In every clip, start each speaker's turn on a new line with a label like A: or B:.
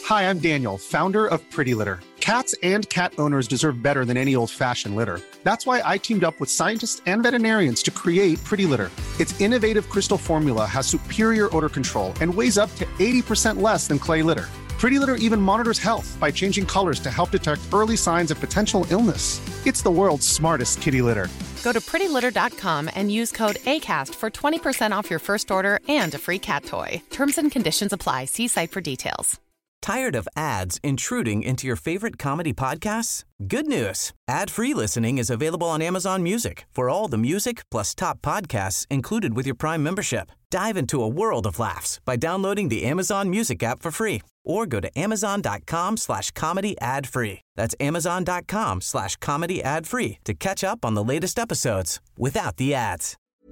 A: Hi, I'm Daniel, founder of Pretty Litter. Cats and cat owners deserve better than any old-fashioned litter. That's why I teamed up with scientists and veterinarians to create Pretty Litter. Its innovative crystal formula has superior odor control and weighs up to 80% less than clay litter. Pretty Litter even monitors health by changing colors to help detect early signs of potential illness. It's the world's smartest kitty litter.
B: Go to prettylitter.com and use code ACAST for 20% off your first order and a free cat toy. Terms and conditions apply. See site for details.
C: Tired of ads intruding into your favorite comedy podcasts? Good news. Ad-free listening is available on Amazon Music for all the music plus top podcasts included with your Prime membership. Dive into a world of laughs by downloading the Amazon Music app for free or go to amazon.com/comedy ad-free. That's amazon.com/comedy ad-free to catch up on the latest episodes without the ads.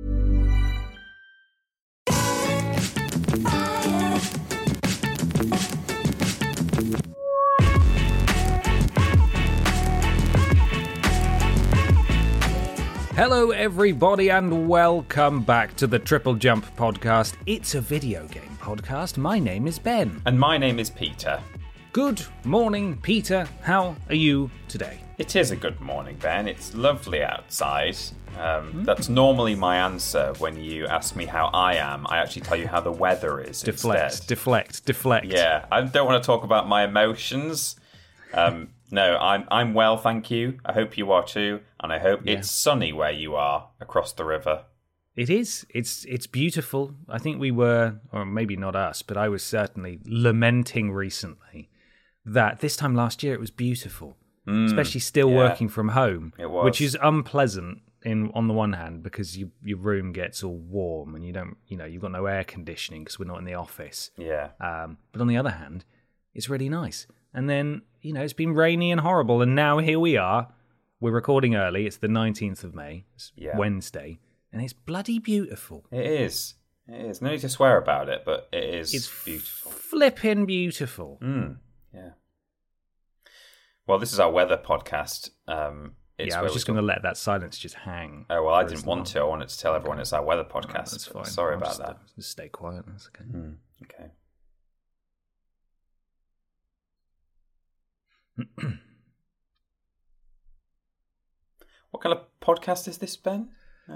D: Hello everybody and welcome back to the Triple Jump podcast. It's a video game podcast. My name is Ben.
E: And my name is Peter.
D: Good morning, Peter. How are you today?
E: It is a good morning, Ben. It's lovely outside. That's normally my answer when you ask me how I am. I actually tell you how the weather is instead.
D: Deflect.
E: Yeah, I don't want to talk about my emotions. No, I'm well, thank you. I hope you are too, and I hope it's sunny where you are across the river.
D: It is. It's beautiful. I think we were, or maybe not us, but I was certainly lamenting recently that this time last year it was beautiful, especially still working from home,
E: it was.
D: Which is unpleasant on the one hand because your room gets all warm and you've got no air conditioning because we're not in the office.
E: Yeah.
D: But on the other hand, it's really nice. And then, it's been rainy and horrible. And now here we are. We're recording early. It's the 19th of May. It's Wednesday. And it's bloody beautiful.
E: It is. It is. No need to swear about it, but it is beautiful.
D: Flipping beautiful.
E: Yeah. Well, this is our weather podcast.
D: I was just going to let that silence just hang.
E: Oh, well, I didn't want to. I wanted to tell everyone it's our weather podcast.
D: That's fine.
E: Sorry about that.
D: Just stay quiet. That's okay.
E: Okay. What kind of podcast is this, Ben?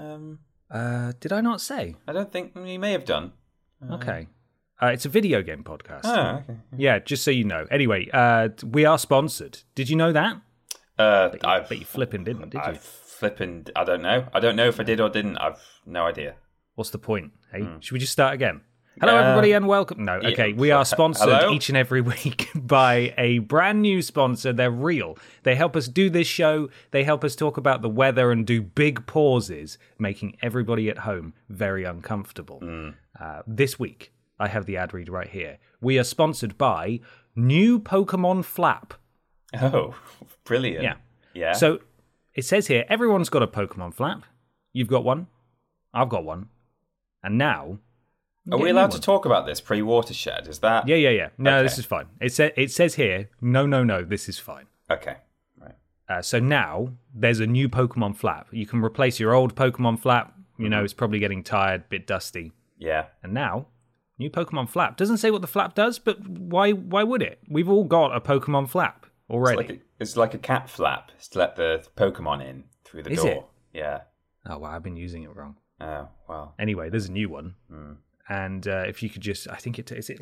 D: Did I not say?
E: I don't think you may have done.
D: Okay. It's a video game podcast.
E: Oh, okay.
D: Yeah, just so you know. Anyway, we are sponsored. Did you know that?
E: I
D: bet you flipping didn't, did you?
E: I don't know. I don't know if I did or didn't. I've no idea.
D: What's the point? Hey, should we just start again? Hello, everybody, and welcome. No, okay, we are sponsored each and every week by a brand new sponsor. They're real. They help us do this show. They help us talk about the weather and do big pauses, making everybody at home very uncomfortable. This week, I have the ad read right here. We are sponsored by New Pokemon Flap.
E: Oh, brilliant. Yeah.
D: So it says here, everyone's got a Pokemon Flap. You've got one. I've got one. And now...
E: Are we allowed to talk about this pre-watershed? Is that...
D: Yeah. No,
E: okay.
D: This is fine. It says here, no, this is fine.
E: Okay, right.
D: So now, there's a new Pokemon Flap. You can replace your old Pokemon Flap. It's probably getting tired, bit dusty.
E: Yeah.
D: And now, new Pokemon Flap. Doesn't say what the flap does, but why would it? We've all got a Pokemon Flap already.
E: It's like a cat flap. It's to let the Pokemon in through the door.
D: Is it?
E: Yeah.
D: Oh, wow, I've been using it wrong.
E: Oh, well.
D: Anyway, there's a new one. And if you could just, I think it's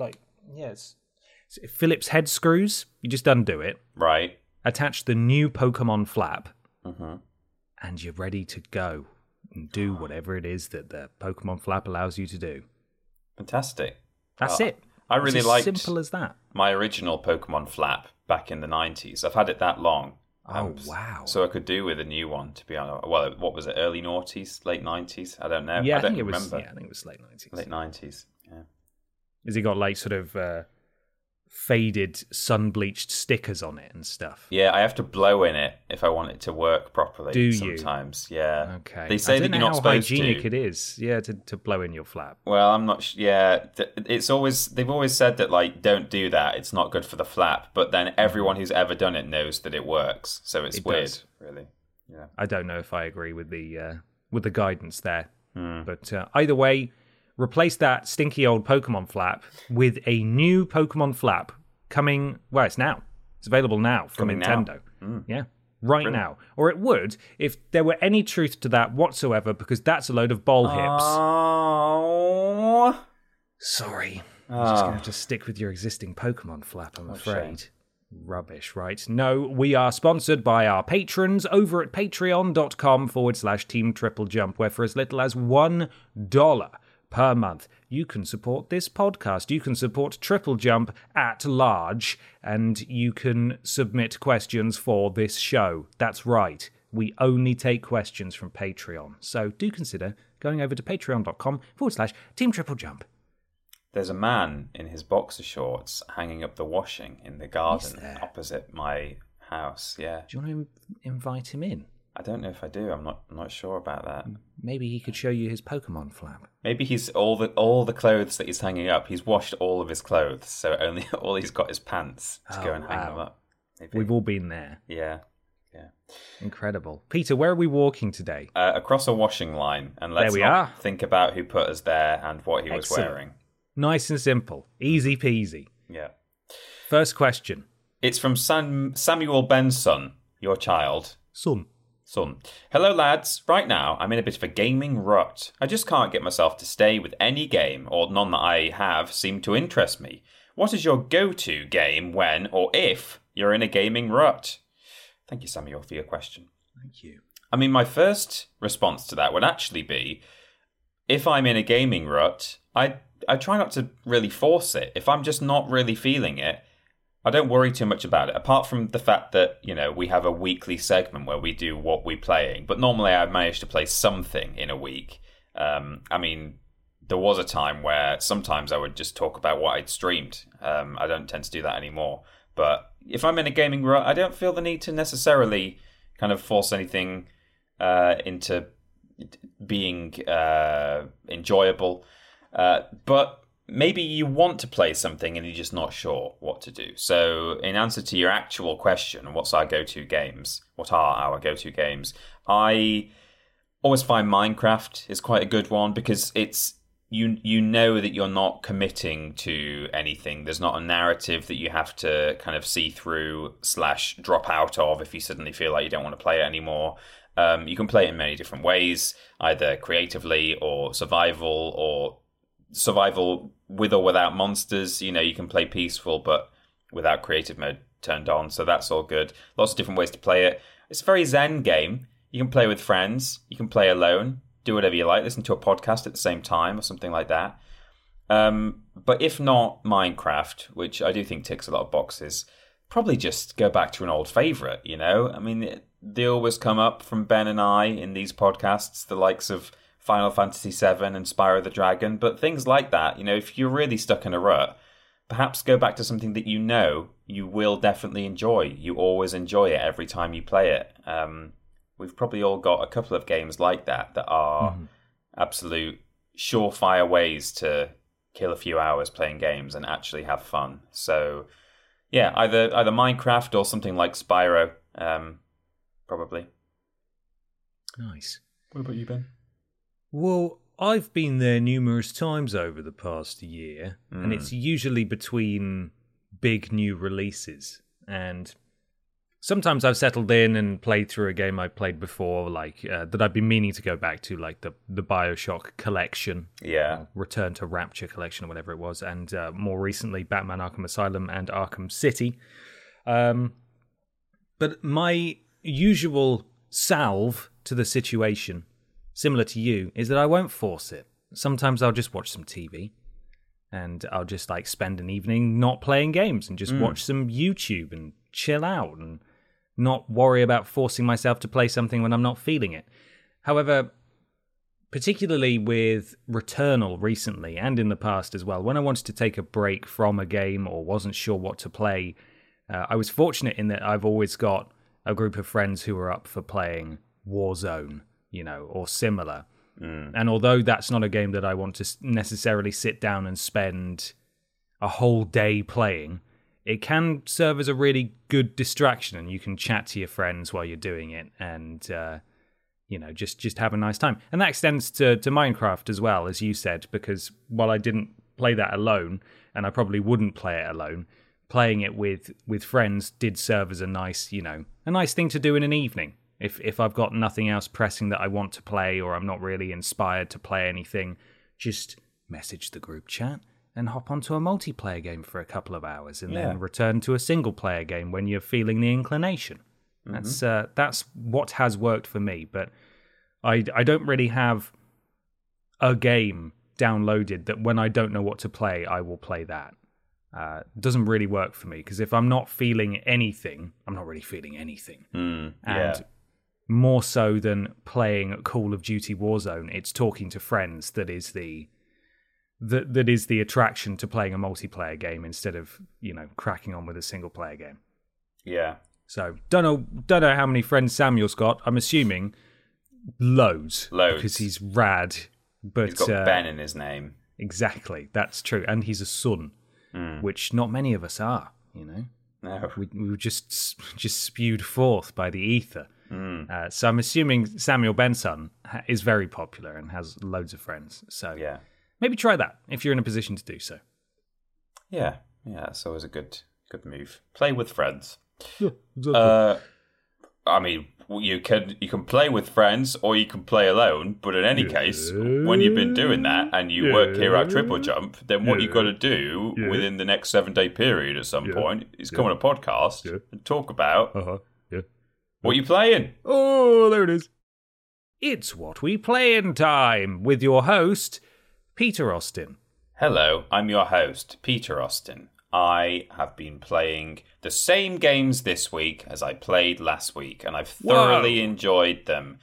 D: Phillips head screws. You just undo it.
E: Right.
D: Attach the new Pokemon Flap. And you're ready to go and do whatever it is that the Pokemon Flap allows you to do.
E: Fantastic.
D: That's it.
E: I really
D: liked
E: liked
D: simple as that.
E: My original Pokemon Flap back in the 90s. I've had it that long.
D: Oh, wow.
E: So I could do with a new one, to be honest. Well, what was it, early noughties, late 90s? I don't know.
D: Yeah,
E: I don't
D: remember.
E: remember.
D: I think it was late 90s.
E: Late 90s, yeah.
D: Has he got like sort of faded, sun-bleached stickers on it and stuff?
E: Yeah, I have to blow in it if I want it to work properly.
D: Do you?
E: Sometimes, yeah.
D: Okay.
E: They say that you're not supposed to.
D: I don't know how hygienic it is, to blow in your flap.
E: Well, I'm not. They've always said that like don't do that. It's not good for the flap. But then everyone who's ever done it knows that it works. So it's weird,
D: does.
E: really. Yeah.
D: I don't know if I agree with the guidance there, but either way, replace that stinky old Pokemon Flap with a new Pokemon Flap coming. Well, it's now. It's available now from Nintendo. Yeah, right now. Or it would if there were any truth to that whatsoever, because that's a load of ball hips.
E: Oh,
D: sorry. You're just going to have to stick with your existing Pokemon flap, I'm afraid.
E: Shame.
D: Rubbish, right? No, we are sponsored by our patrons over at patreon.com/Team Triple Jump, where for as little as $1 per month, you can support this podcast. You can support Triple Jump at large, and you can submit questions for this show. That's right. We only take questions from Patreon. So do consider going over to patreon.com/Team Triple Jump.
E: There's a man in his boxer shorts hanging up the washing in the garden opposite my house. Yeah.
D: Do you want to invite him in?
E: I don't know if I do. I'm not sure about that.
D: Maybe he could show you his Pokemon flap.
E: Maybe he's all the clothes that he's hanging up. He's washed all of his clothes, so only all he's got is pants to go and hang them up. Maybe.
D: We've all been there.
E: Yeah.
D: Incredible. Peter, where are we walking today?
E: Across a washing line, and let's think about who put us there and what he was wearing. Nice
D: and simple. Easy peasy.
E: Yeah.
D: First question.
E: It's from Samuel Benson, your child.
D: Son.
E: Hello, lads. Right now, I'm in a bit of a gaming rut. I just can't get myself to stay with any game, or none that I have seem to interest me. What is your go-to game when, or if, you're in a gaming rut? Thank you, Samuel, for your question.
D: Thank you.
E: I mean, my first response to that would actually be, if I'm in a gaming rut, I try not to really force it. If I'm just not really feeling it, I don't worry too much about it, apart from the fact that, we have a weekly segment where we do what we're playing. But normally I manage to play something in a week. I mean, there was a time where sometimes I would just talk about what I'd streamed. I don't tend to do that anymore. But if I'm in a gaming rut, I don't feel the need to necessarily kind of force anything into being enjoyable. But maybe you want to play something and you're just not sure what to do. So in answer to your actual question, what are our go-to games? I always find Minecraft is quite a good one because it's you know that you're not committing to anything. There's not a narrative that you have to kind of see through / drop out of if you suddenly feel like you don't want to play it anymore. You can play it in many different ways, either creatively or survival with or without monsters. You can play peaceful but without creative mode turned on, so that's all good. Lots of different ways to play it. It's a very zen game. You can play with friends, you can play alone, do whatever you like, listen to a podcast at the same time or something like that. But if not Minecraft, which I do think ticks a lot of boxes, probably just go back to an old favourite, I mean, they always come up from Ben and I in these podcasts, the likes of Final Fantasy VII and Spyro the Dragon, but things like that, if you're really stuck in a rut, perhaps go back to something that you will definitely enjoy. You always enjoy it every time you play it. We've probably all got a couple of games like that are absolute surefire ways to kill a few hours playing games and actually have fun. So, yeah, either Minecraft or something like Spyro, probably.
D: Nice.
E: What about you, Ben?
D: Well, I've been there numerous times over the past year, and it's usually between big new releases. And sometimes I've settled in and played through a game I played before, like that I've been meaning to go back to, like the BioShock collection.
E: Yeah.
D: Return to Rapture collection or whatever it was. And more recently, Batman Arkham Asylum and Arkham City. But my usual salve to the situation, similar to you, is that I won't force it. Sometimes I'll just watch some TV and I'll just spend an evening not playing games and just watch some YouTube and chill out and not worry about forcing myself to play something when I'm not feeling it. However, particularly with Returnal recently and in the past as well, when I wanted to take a break from a game or wasn't sure what to play, I was fortunate in that I've always got a group of friends who are up for playing Warzone, or similar. And although that's not a game that I want to necessarily sit down and spend a whole day playing, it can serve as a really good distraction, and you can chat to your friends while you're doing it and, just have a nice time. And that extends to Minecraft as well, as you said, because while I didn't play that alone, and I probably wouldn't play it alone, playing it with friends did serve as a nice thing to do in an evening. If I've got nothing else pressing that I want to play, or I'm not really inspired to play anything, just message the group chat and hop onto a multiplayer game for a couple of hours, and then return to a single player game when you're feeling the inclination. That's what has worked for me. But I don't really have a game downloaded that when I don't know what to play, I will play that. Doesn't really work for me, because if I'm not feeling anything, I'm not really feeling anything. And more so than playing Call of Duty Warzone, it's talking to friends that is the attraction to playing a multiplayer game instead of, cracking on with a single player game.
E: Yeah.
D: So don't know how many friends Samuel's got. I'm assuming loads. Because he's rad. But
E: he's got Ben in his name.
D: Exactly, that's true. And he's a son, which not many of us are, No. We were just spewed forth by the ether. So I'm assuming Samuel Benson is very popular and has loads of friends. So maybe try that if you're in a position to do so.
E: Yeah, it's always a good move. Play with friends.
D: Yeah, exactly.
E: I mean, you can play with friends or you can play alone. But in any case, when you've been doing that and you work here at Triple Jump, then what you've got to do within the next 7-day period at some point is come on a podcast and talk about what you playing.
D: Oh, there it is. It's What We Playin' time with your host, Peter Austin.
E: Hello, I'm your host, Peter Austin. I have been playing the same games this week as I played last week, and I've thoroughly enjoyed them.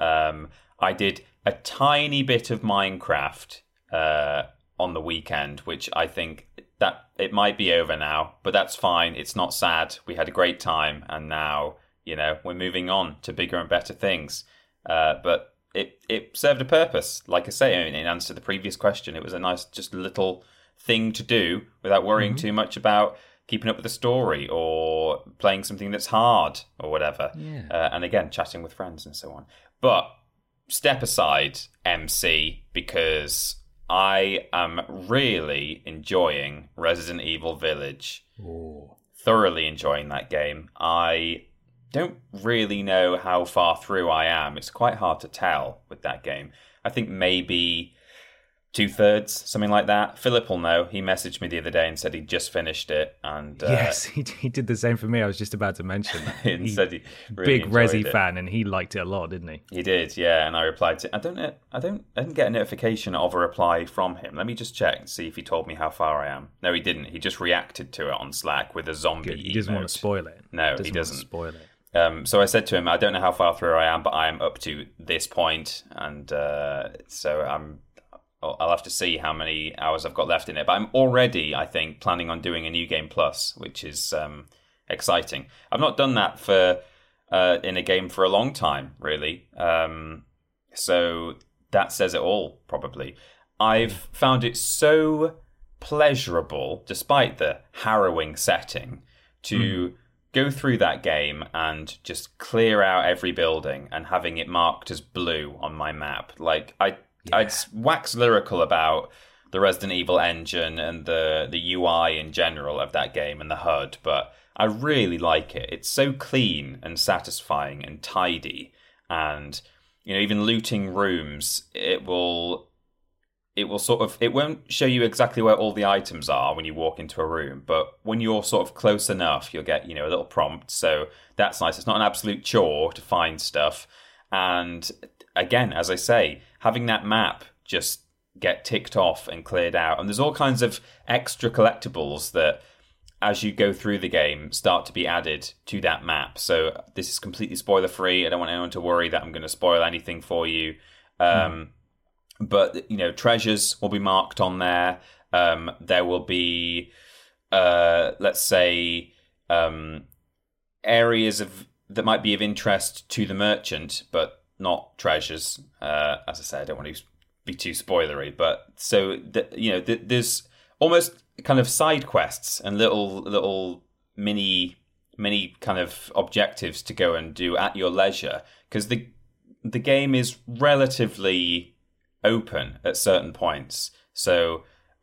E: I did a tiny bit of Minecraft on the weekend, which I think that it might be over now, but that's fine. It's not sad. We had a great time, and now, we're moving on to bigger and better things. But it served a purpose. Like I say, in answer to the previous question, it was a nice, just little thing to do without worrying too much about keeping up with the story or playing something that's hard or whatever. And again, chatting with friends and so on. But step aside, MC, because I am really enjoying Resident Evil Village. Thoroughly enjoying that game. I don't really know how far through I am. It's quite hard to tell with that game. I think maybe 2/3, something like that. Philip will know. He messaged me the other day and said he'd just finished it. And
D: yes, he did the same for me. I was just about to mention that.
E: He said he really
D: big Resi fan, and he liked it a lot, didn't he?
E: He did, yeah. And I replied to. I didn't get a notification of a reply from him. Let me just check and see if he told me how far I am. No, he didn't. He just reacted to it on Slack with a zombie.
D: Good. He doesn't want to spoil it.
E: No, he doesn't.
D: Spoil it.
E: So I said to him, I don't know how far through I am, but I am up to this point, and so I'll have to see how many hours I've got left in it. But I'm already, I think, planning on doing a New Game Plus, which is exciting. I've not done that in a game for a long time, really. So that says it all, probably. I've found it so pleasurable, despite the harrowing setting, to go through that game and just clear out every building and having it marked as blue on my map. Like, I'd wax lyrical about the Resident Evil engine and the UI in general of that game and the HUD, but I really like it. It's so clean and satisfying and tidy, and even looting rooms, it won't show you exactly where all the items are when you walk into a room, but when you're sort of close enough, you'll get, a little prompt. So that's nice. It's not an absolute chore to find stuff. And again, as I say, having that map just get ticked off and cleared out. And there's all kinds of extra collectibles that, as you go through the game, start to be added to that map. So this is completely spoiler-free. I don't want anyone to worry that I'm going to spoil anything for you. But, treasures will be marked on there. There will be, let's say, areas that might be of interest to the merchant, but not treasures. As I say, I don't want to be too spoilery. But so, there's almost kind of side quests and little mini kind of objectives to go and do at your leisure. Because the game is relatively open at certain points. So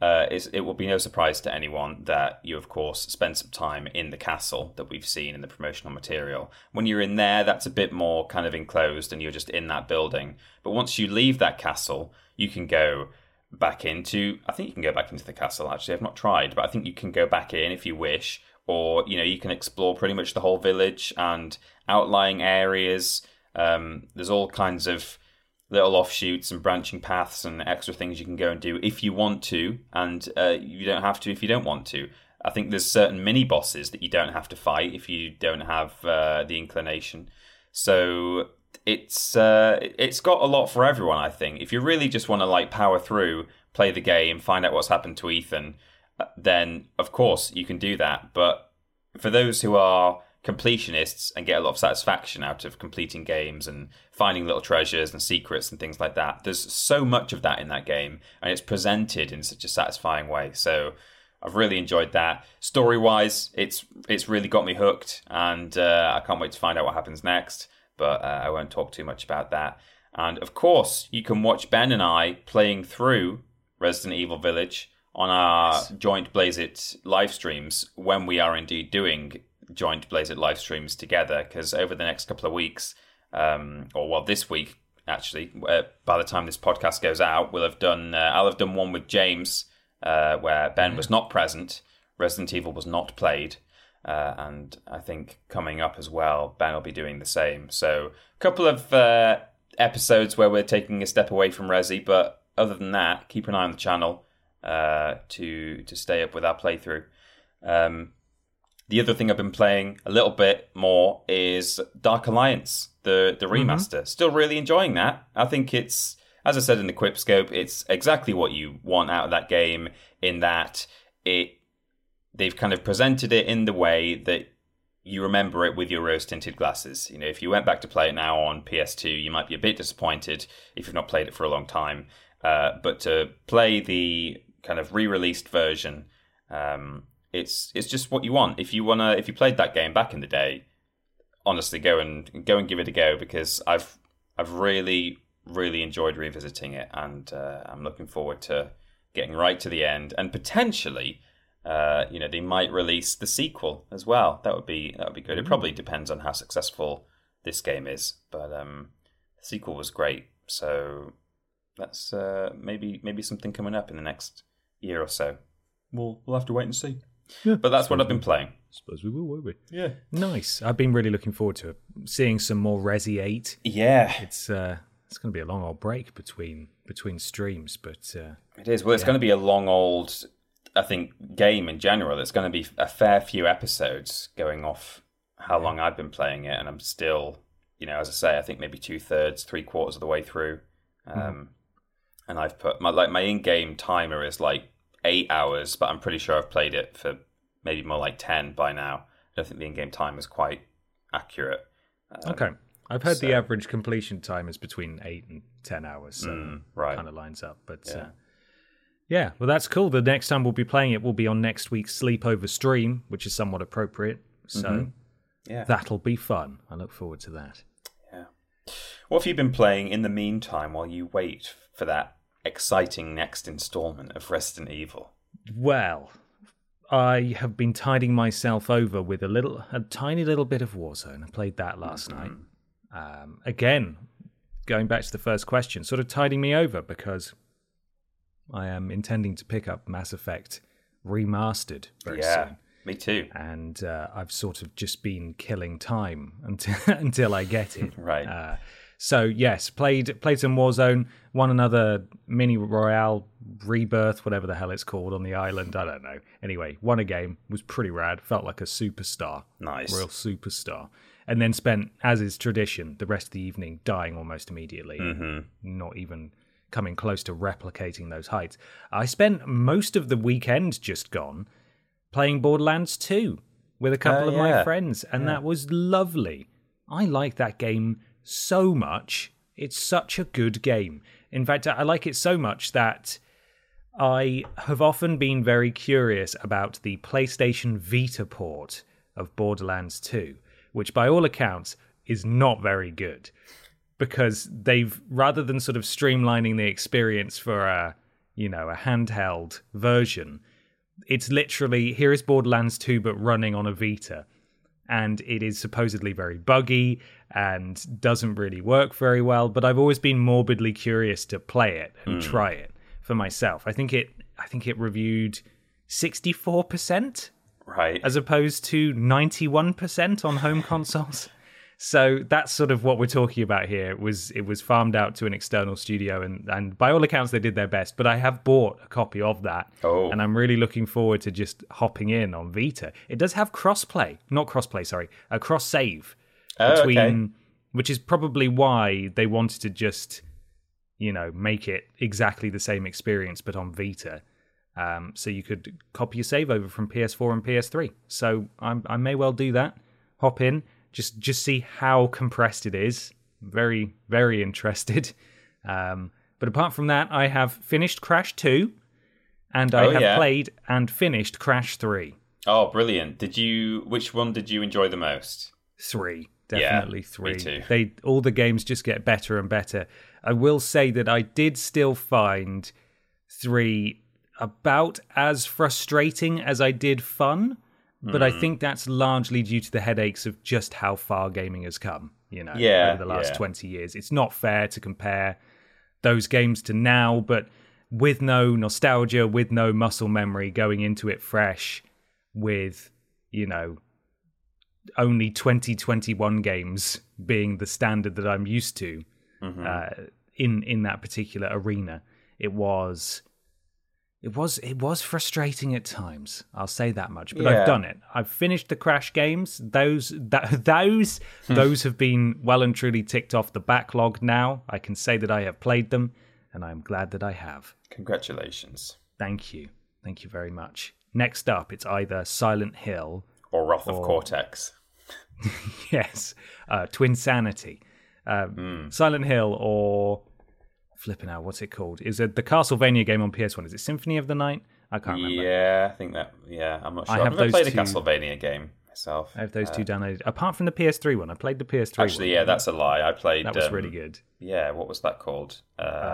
E: it will be no surprise to anyone that you, of course, spend some time in the castle that we've seen in the promotional material. When you're in there, that's a bit more kind of enclosed and you're just in that building. But once you leave that castle, you can go back into... I think you can go back into the castle, actually. I've not tried, but I think you can go back in if you wish. Or, you can explore pretty much the whole village and outlying areas. There's all kinds of little offshoots and branching paths and extra things you can go and do if you want to, and you don't have to if you don't want to. I think there's certain mini bosses that you don't have to fight if you don't have the inclination. So it's got a lot for everyone, I think. If you really just want to power through, play the game, find out what's happened to Ethan, then of course you can do that. But for those who are completionists and get a lot of satisfaction out of completing games and finding little treasures and secrets and things like that, there's so much of that in that game, and it's presented in such a satisfying way. So I've really enjoyed that. Story-wise, it's really got me hooked, and I can't wait to find out what happens next, but I won't talk too much about that. And of course, you can watch Ben and I playing through Resident Evil Village on our joint Blaze It live streams when we are indeed doing joint Blaze It live streams together, because over the next couple of weeks, this week actually, by the time this podcast goes out, I'll have done one with James where Ben was not present, Resident Evil was not played, and I think coming up as well, Ben will be doing the same. So a couple of episodes where we're taking a step away from Resi, but other than that, keep an eye on the channel to stay up with our playthrough. The other thing I've been playing a little bit more is Dark Alliance, the remaster. Mm-hmm. Still really enjoying that. I think it's, as I said in the Quip Scope, it's exactly what you want out of that game, in that they've kind of presented it in the way that you remember it with your rose-tinted glasses. If you went back to play it now on PS2, you might be a bit disappointed if you've not played it for a long time. But to play the kind of re-released version, it's just what you want. If you played that game back in the day, honestly, go and give it a go, because I've really, really enjoyed revisiting it, and I'm looking forward to getting right to the end, and potentially, they might release the sequel as well. That would be good. It probably depends on how successful this game is, but the sequel was great. So that's maybe something coming up in the next year or so. We'll have to wait and see. Yeah, but that's what I've been playing.
D: Suppose we will, won't we?
E: Yeah.
D: Nice. I've been really looking forward to it. Seeing some more Resi 8.
E: Yeah.
D: It's going to be a long old break between streams, but
E: it is. Well, it's going to be a long old, I think, game in general. It's going to be a fair few episodes going off how long I've been playing it, and I'm still, as I say, I think maybe 2/3, 3/4 of the way through. And I've put my in-game timer is 8 hours, but I'm pretty sure I've played it for maybe more like 10 by now. I don't think the in-game time is quite accurate.
D: Okay. I've heard the average completion time is between 8 and 10 hours, so
E: right.
D: Kind of lines up. But well, that's cool. The next time we'll be playing it will be on next week's Sleepover stream, which is somewhat appropriate. So that'll be fun. I look forward to that.
E: Yeah. What have you been playing in the meantime while you wait for that exciting next installment of Resident Evil?
D: Well, I have been tiding myself over with a tiny little bit of Warzone. I played that last night. Again, going back to the first question, sort of tiding me over because I am intending to pick up Mass Effect Remastered very soon.
E: Me too.
D: And I've sort of just been killing time until I get it.
E: Right.
D: So yes, played some Warzone, won another mini royale rebirth, whatever the hell it's called, on the island. I don't know. Anyway, won a game, was pretty rad, felt like a superstar.
E: Nice.
D: Real superstar. And then spent, as is tradition, the rest of the evening dying almost immediately. Not even coming close to replicating those heights. I spent most of the weekend just gone playing Borderlands 2 with a couple of my friends, and that was lovely. I like that game so much. It's such a good game. In fact, I like it so much that I have often been very curious about the PlayStation Vita port of Borderlands 2, which by all accounts is not very good, because they've, rather than sort of streamlining the experience for a handheld version. It's literally, here is Borderlands 2, but running on a Vita. And it is supposedly very buggy and doesn't really work very well. But I've always been morbidly curious to play it and try it for myself. I think it reviewed 64%,
E: right,
D: as opposed to 91% on home consoles. So that's sort of what we're talking about here. It was farmed out to an external studio, and by all accounts, they did their best. But I have bought a copy of that, and I'm really looking forward to just hopping in on Vita. It does have a cross-save between, which is probably why they wanted to just, make it exactly the same experience, but on Vita. So you could copy your save over from PS4 and PS3. So I may well do that. Hop in. Just see how compressed it is. Very, very interested. But apart from that, I have finished Crash 2, and I have played and finished Crash 3.
E: Oh, brilliant. Which one did you enjoy the most?
D: 3. Definitely 3.
E: Me too.
D: All the games just get better and better. I will say that I did still find 3 about as frustrating as I did fun. But I think that's largely due to the headaches of just how far gaming has come, over the last 20 years. It's not fair to compare those games to now, but with no nostalgia, with no muscle memory, going into it fresh, with, only 2021 games being the standard that I'm used to in that particular arena. It was frustrating at times. I'll say that much. But I've done it. I've finished the Crash games. Those have been well and truly ticked off the backlog now. I can say that I have played them, and I'm glad that I have.
E: Congratulations.
D: Thank you. Thank you very much. Next up, it's either Silent Hill
E: or Wrath of Cortex.
D: Yes. Twinsanity. Silent Hill or... Flipping out, what's it called? Is it the Castlevania game on PS1? Is it Symphony of the Night? I can't remember.
E: Yeah, I think that. Yeah, I'm not sure. I've never played a Castlevania game myself.
D: I have those two downloaded. Apart from the PS3 one, I played the PS3 one.
E: Actually, yeah, that's a lie. I played.
D: That was really good.
E: Yeah, what was that called?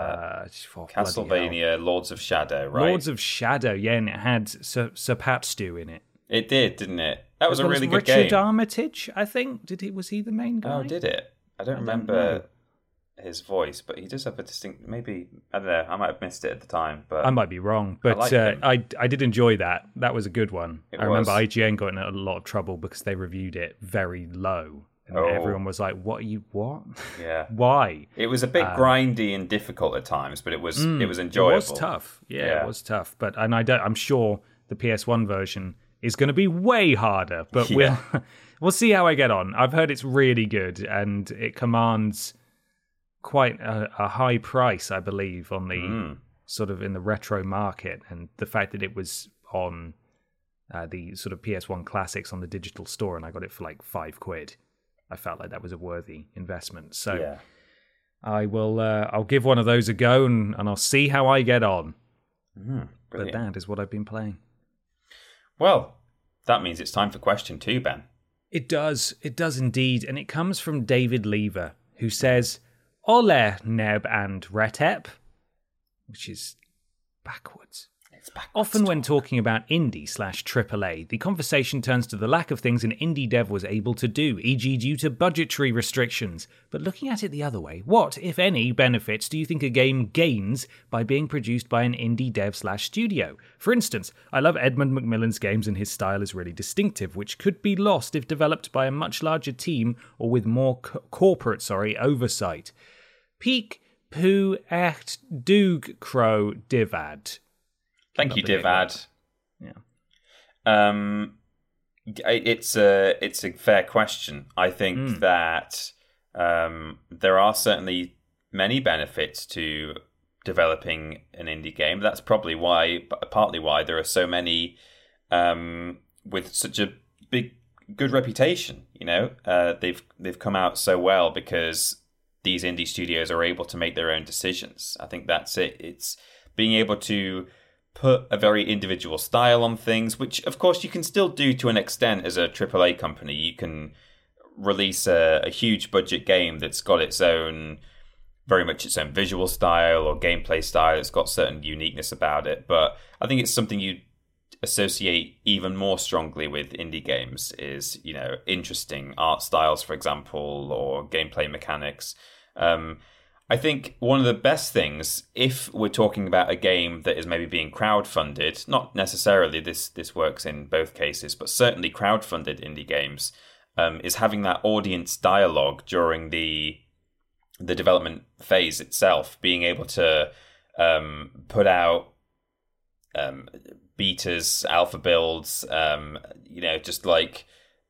E: Castlevania Lords of Shadow, right?
D: Lords of Shadow, yeah, and it had Sir Patstu in it.
E: It did, didn't it? That was a really good game.
D: Richard Armitage, I think. Was he the main guy?
E: Oh, did it? I don't remember his voice, but he does have a distinct. Maybe I don't know. I might have missed it at the time, but
D: I might be wrong. But I did enjoy that. That was a good one. I remember IGN got in a lot of trouble because they reviewed it very low, and everyone was like, "What?
E: Yeah,
D: why?"
E: It was a bit grindy and difficult at times, but it was enjoyable.
D: It was tough. Yeah, it was tough. But I'm sure the PS1 version is going to be way harder. But we'll see how I get on. I've heard it's really good, and it commands quite a high price, I believe, on the sort of in the retro market, and the fact that it was on the sort of PS1 classics on the digital store, and I got it for like £5. I felt like that was a worthy investment. So I will. I'll give one of those a go, and I'll see how I get on. But that is what I've been playing.
E: Well, that means it's time for question 2, Ben.
D: It does indeed, and it comes from David Lever, who says, Ole Neb and Retep, which is backwards.
E: It's backwards.
D: Often when talking about indie/AAA, the conversation turns to the lack of things an indie dev was able to do, e.g. due to budgetary restrictions. But looking at it the other way, what, if any, benefits do you think a game gains by being produced by an indie dev/studio? For instance, I love Edmund Macmillan's games and his style is really distinctive, which could be lost if developed by a much larger team or with more corporate oversight. Peak Poo Echt Doog Crow Divad.
E: Thank you, Divad.
D: Yeah.
E: It's a fair question. I think that there are certainly many benefits to developing an indie game. That's probably partly why there are so many with such a good reputation. They've come out so well because these indie studios are able to make their own decisions. I think that's it. It's being able to put a very individual style on things, which of course you can still do to an extent as a AAA company. You can release a huge budget game that's got its own very much its own visual style or gameplay style. It's got certain uniqueness about it, but I think it's something you associate even more strongly with indie games is, you know, interesting art styles, for example, or gameplay mechanics. I think one of the best things, if we're talking about a game that is maybe being crowdfunded, not necessarily this works in both cases, but certainly crowdfunded indie games, is having that audience dialogue during the development phase itself, being able to put out betas, alpha builds, you know, just like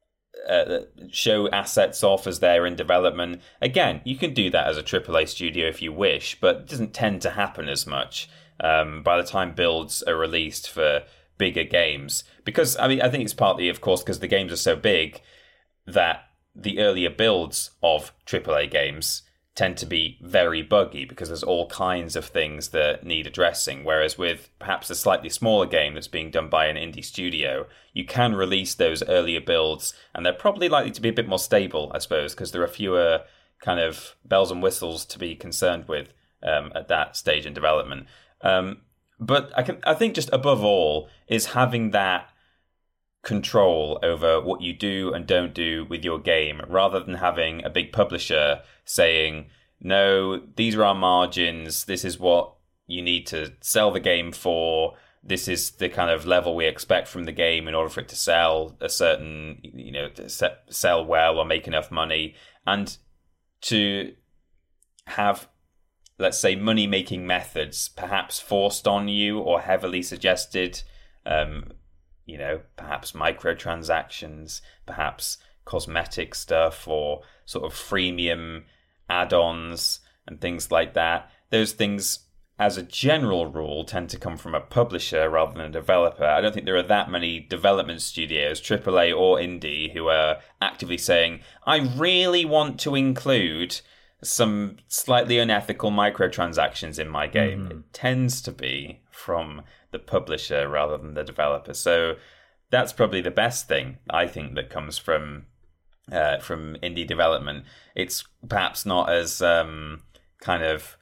E: show assets off as they're in development. Again, you can do that as a AAA studio if you wish, but it doesn't tend to happen as much by the time builds are released for bigger games. Because, I mean, I think it's partly, of course, because the games are so big that the earlier builds of AAA games tend to be very buggy because there's all kinds of things that need addressing. Whereas with perhaps a slightly smaller game that's being done by an indie studio, you can release those earlier builds and they're probably likely to be a bit more stable, I suppose, because there are fewer kind of bells and whistles to be concerned with at that stage in development. But I think just above all is having that control over what you do and don't do with your game, rather than having a big publisher saying, no, these are our margins, this is what you need to sell the game for, this is the kind of level we expect from the game in order for it to sell a certain, you know, to sell well or make enough money, and to have, let's say, money-making methods perhaps forced on you or heavily suggested, you know, perhaps microtransactions, perhaps cosmetic stuff, or sort of freemium add-ons and things like that. Those things, as a general rule, tend to come from a publisher rather than a developer. I don't think there are that many development studios, AAA or indie, who are actively saying, I really want to include some slightly unethical microtransactions in my game. It tends to be from the publisher rather than the developer. So that's probably the best thing, I think, that comes from indie development. It's perhaps not as kind of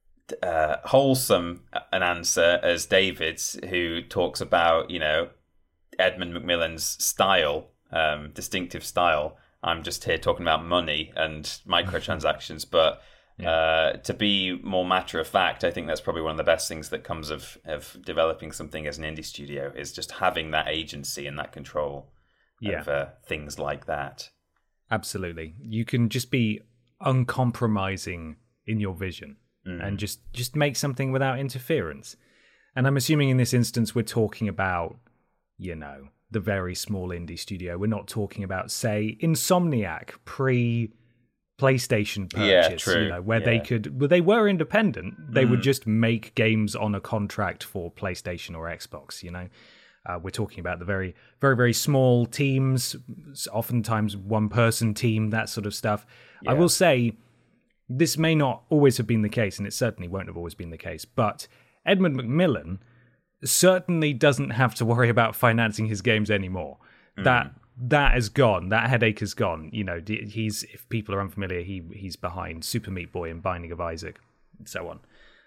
E: wholesome an answer as David's, who talks about, you know, Edmund Macmillan's style, distinctive style. I'm just here talking about money and microtransactions, but to be more matter of fact, I think that's probably one of the best things that comes of developing something as an indie studio, is just having that agency and that control over things like that.
D: Absolutely. You can just be uncompromising in your vision and just make something without interference. And I'm assuming in this instance we're talking about, you know, the very small indie studio. We're not talking about, say, Insomniac pre-PlayStation purchase,
E: true.
D: You know, where they were independent. They would just make games on a contract for PlayStation or Xbox, you know. We're talking about the very, very, very small teams, oftentimes one-person team, that sort of stuff. Yeah. I will say, this may not always have been the case, and it certainly won't have always been the case, but Edmund Macmillan certainly doesn't have to worry about financing his games anymore. That is gone. That headache is gone. You know, if people are unfamiliar, he's behind Super Meat Boy and Binding of Isaac, and so on.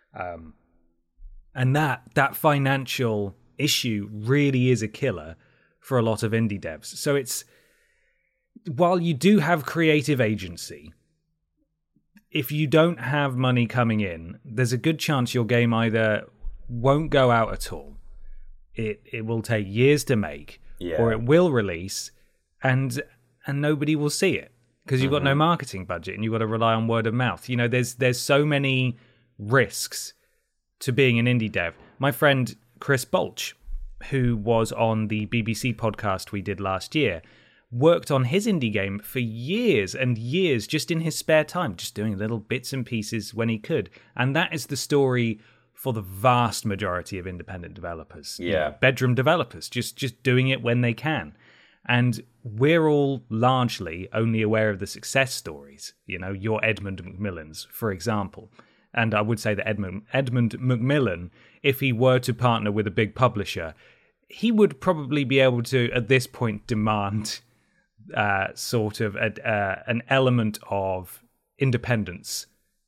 D: And that financial issue really is a killer for a lot of indie devs. So it's, while you do have creative agency, if you don't have money coming in, there's a good chance your game either won't go out at all, it will take years to make, or it will release and nobody will see it because you've got no marketing budget and you've got to rely on word of mouth. You know, there's so many risks to being an indie dev. My friend Chris Balch, who was on the BBC podcast we did last year, worked on his indie game for years and years just in his spare time, just doing little bits and pieces when he could. And that is the story for the vast majority of independent developers.
E: Yeah.
D: You know, bedroom developers, just doing it when they can. And we're all largely only aware of the success stories, you know, your Edmund Macmillans, for example. And I would say that Edmund Macmillan, if he were to partner with a big publisher, he would probably be able to, at this point, demand sort of an element of independence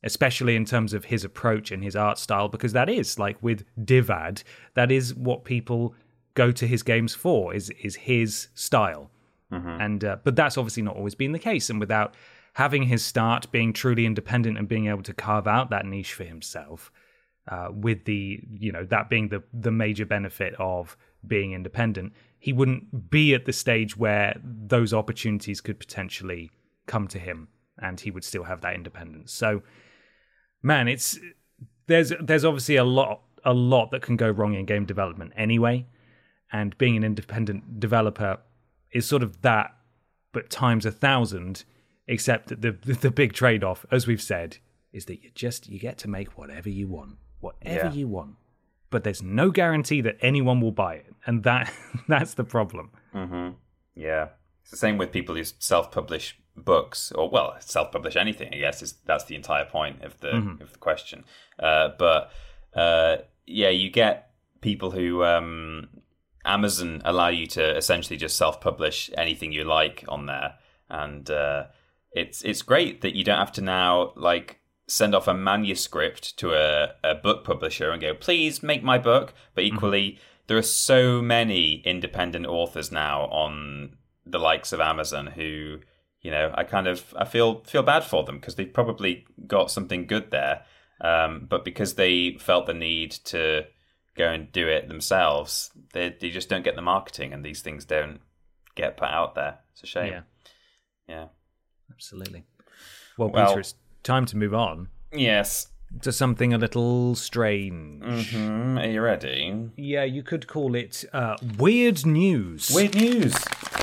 D: especially in terms of his approach and his art style, because that is, like with Divad, that is what people go to his games for, is his style. And but that's obviously not always been the case, and without having his start being truly independent and being able to carve out that niche for himself, with the, you know, that being the major benefit of being independent, he wouldn't be at the stage where those opportunities could potentially come to him, and he would still have that independence. So, man, there's obviously a lot that can go wrong in game development anyway, and being an independent developer is sort of that, but times 1,000. Except that the big trade-off, as we've said, is that you get to make whatever you want, you want. But there's no guarantee that anyone will buy it, and that's the problem.
E: Yeah, it's the same with people who self-publish books, or self-publish anything. I guess that's the entire point of the question. But you get people who Amazon allow you to essentially just self-publish anything you like on there, and it's great that you don't have to now like send off a manuscript to a book publisher and go, please make my book. But equally, there are so many independent authors now on the likes of Amazon who, you know, I feel bad for them, because they've probably got something good there, but because they felt the need to go and do it themselves, they just don't get the marketing, and these things don't get put out there. It's a shame. Yeah.
D: Absolutely. Well, Peter, it's time to move on.
E: Yes.
D: To something a little strange.
E: Are you ready?
D: Yeah, you could call it weird news.
E: Weird news.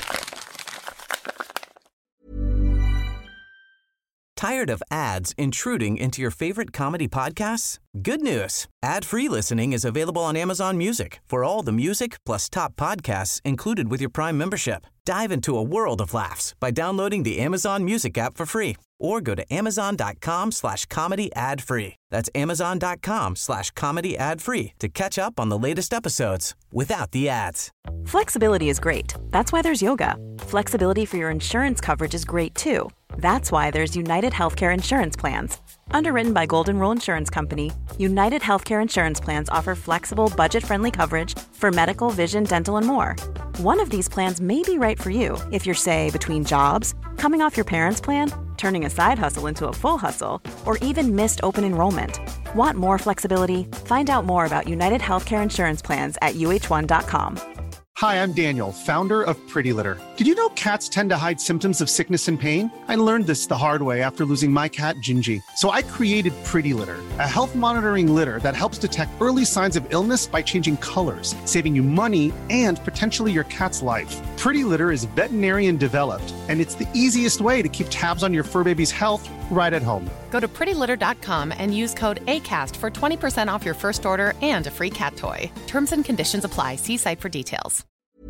C: Tired of ads intruding into your favorite comedy podcasts? Good news. Ad-free listening is available on Amazon Music for all the music plus top podcasts included with your Prime membership. Dive into a world of laughs by downloading the Amazon Music app for free, or go to amazon.com/comedy ad-free. That's amazon.com/comedy ad-free to catch up on the latest episodes without the ads.
F: Flexibility is great. That's why there's yoga. Flexibility for your insurance coverage is great too. That's why there's United Healthcare Insurance Plans. Underwritten by Golden Rule Insurance Company, United Healthcare Insurance Plans offer flexible, budget-friendly coverage for medical, vision, dental, and more. One of these plans may be right for you if you're, say, between jobs, coming off your parents' plan, turning a side hustle into a full hustle, or even missed open enrollment. Want more flexibility? Find out more about United Healthcare Insurance Plans at uh1.com.
A: Hi, I'm Daniel, founder of Pretty Litter. Did you know cats tend to hide symptoms of sickness and pain? I learned this the hard way after losing my cat, Gingy. So I created Pretty Litter, a health monitoring litter that helps detect early signs of illness by changing colors, saving you money and potentially your cat's life. Pretty Litter is veterinarian developed, and it's the easiest way to keep tabs on your fur baby's health right at home.
B: Go to prettylitter.com and use code ACAST for 20% off your first order and a free cat toy. Terms and conditions apply. See site for details.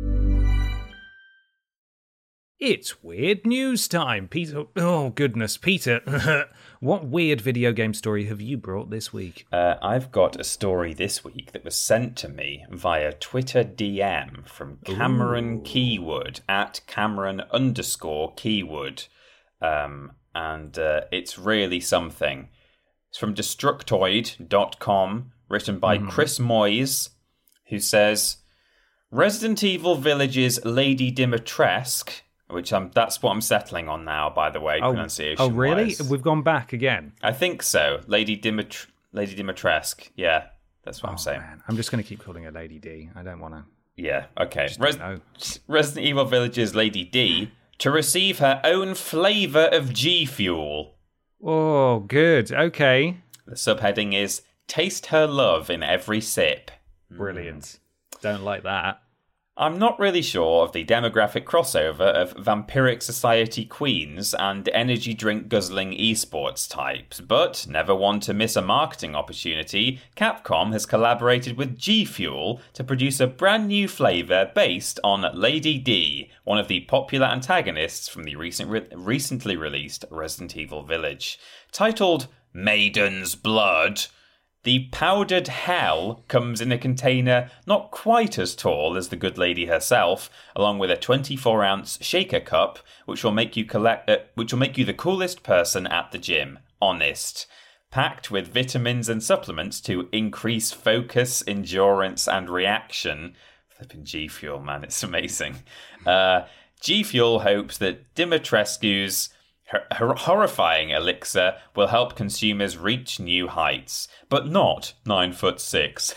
D: It's weird news time, Peter. Oh, goodness, Peter. What weird video game story have you brought this week?
E: I've got a story this week that was sent to me via Twitter DM from Cameron Keywood at Cameron_Keywood. And it's really something. It's from Destructoid.com, written by Chris Moyes, who says, Resident Evil Village's Lady Dimitrescu, which that's what I'm settling on now, by the way, pronunciation.
D: Oh, really? We've gone back again.
E: I think so. Lady Dimitrescu. Yeah, that's what I'm saying.
D: Man. I'm just going to keep calling her Lady D. I don't want to.
E: Yeah, okay. Resident Evil Village's Lady D to receive her own flavour of G Fuel.
D: Oh, good. Okay.
E: The subheading is Taste Her Love in Every Sip.
D: Brilliant. Don't like that.
E: I'm not really sure of the demographic crossover of vampiric society queens and energy drink guzzling esports types, but never one to miss a marketing opportunity, Capcom has collaborated with G Fuel to produce a brand new flavour based on Lady D, one of the popular antagonists from the recently released Resident Evil Village. Titled Maiden's Blood, the powdered hell comes in a container not quite as tall as the good lady herself, along with a 24-ounce shaker cup, which will make you the coolest person at the gym. Honest. packed with vitamins and supplements to increase focus, endurance, and reaction. Flipping G Fuel, man, it's amazing. G Fuel hopes that Dimitrescu's horrifying elixir will help consumers reach new heights, but not 9'6".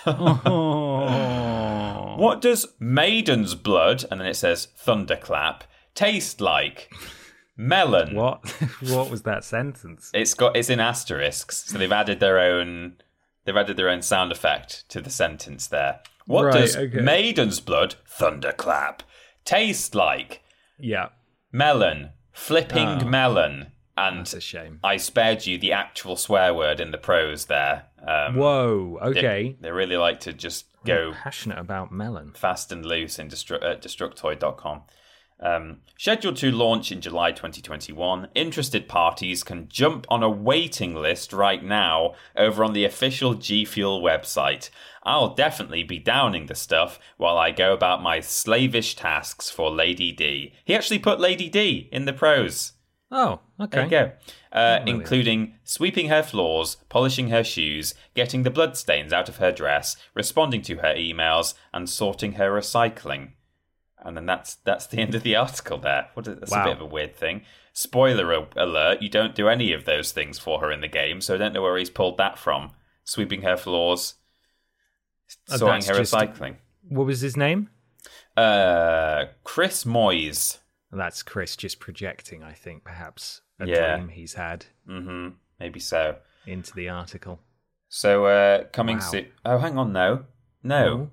E: What does Maiden's blood, and then it says thunderclap, taste like? Melon.
D: What? What was that sentence?
E: It's in asterisks, so they've added their own sound effect to the sentence there. What does Maiden's blood, thunderclap, taste like?
D: Yeah.
E: Melon. Flipping melon. And
D: that's a shame.
E: I spared you the actual swear word in the prose there.
D: Whoa, okay.
E: They really like to just go...
D: I'm passionate about melon.
E: Fast and loose in Destructoid.com. Scheduled to launch in July 2021, interested parties can jump on a waiting list right now over on the official G Fuel website. I'll definitely be downing the stuff while I go about my slavish tasks for Lady D. He actually put Lady D in the prose.
D: Oh, okay.
E: There you go. Including sweeping her floors, polishing her shoes, getting the bloodstains out of her dress, responding to her emails, and sorting her recycling. And then that's the end of the article there. That's a bit of a weird thing. Spoiler alert, you don't do any of those things for her in the game, so I don't know where he's pulled that from. Sweeping her floors, sorting her recycling.
D: What was his name?
E: Chris Moyes.
D: That's Chris just projecting, I think, perhaps a dream he's had.
E: Mm-hmm. Maybe so.
D: Into the article.
E: So, coming soon... Oh, hang on, no.
D: Oh.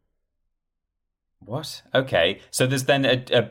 E: What? Okay. So there's then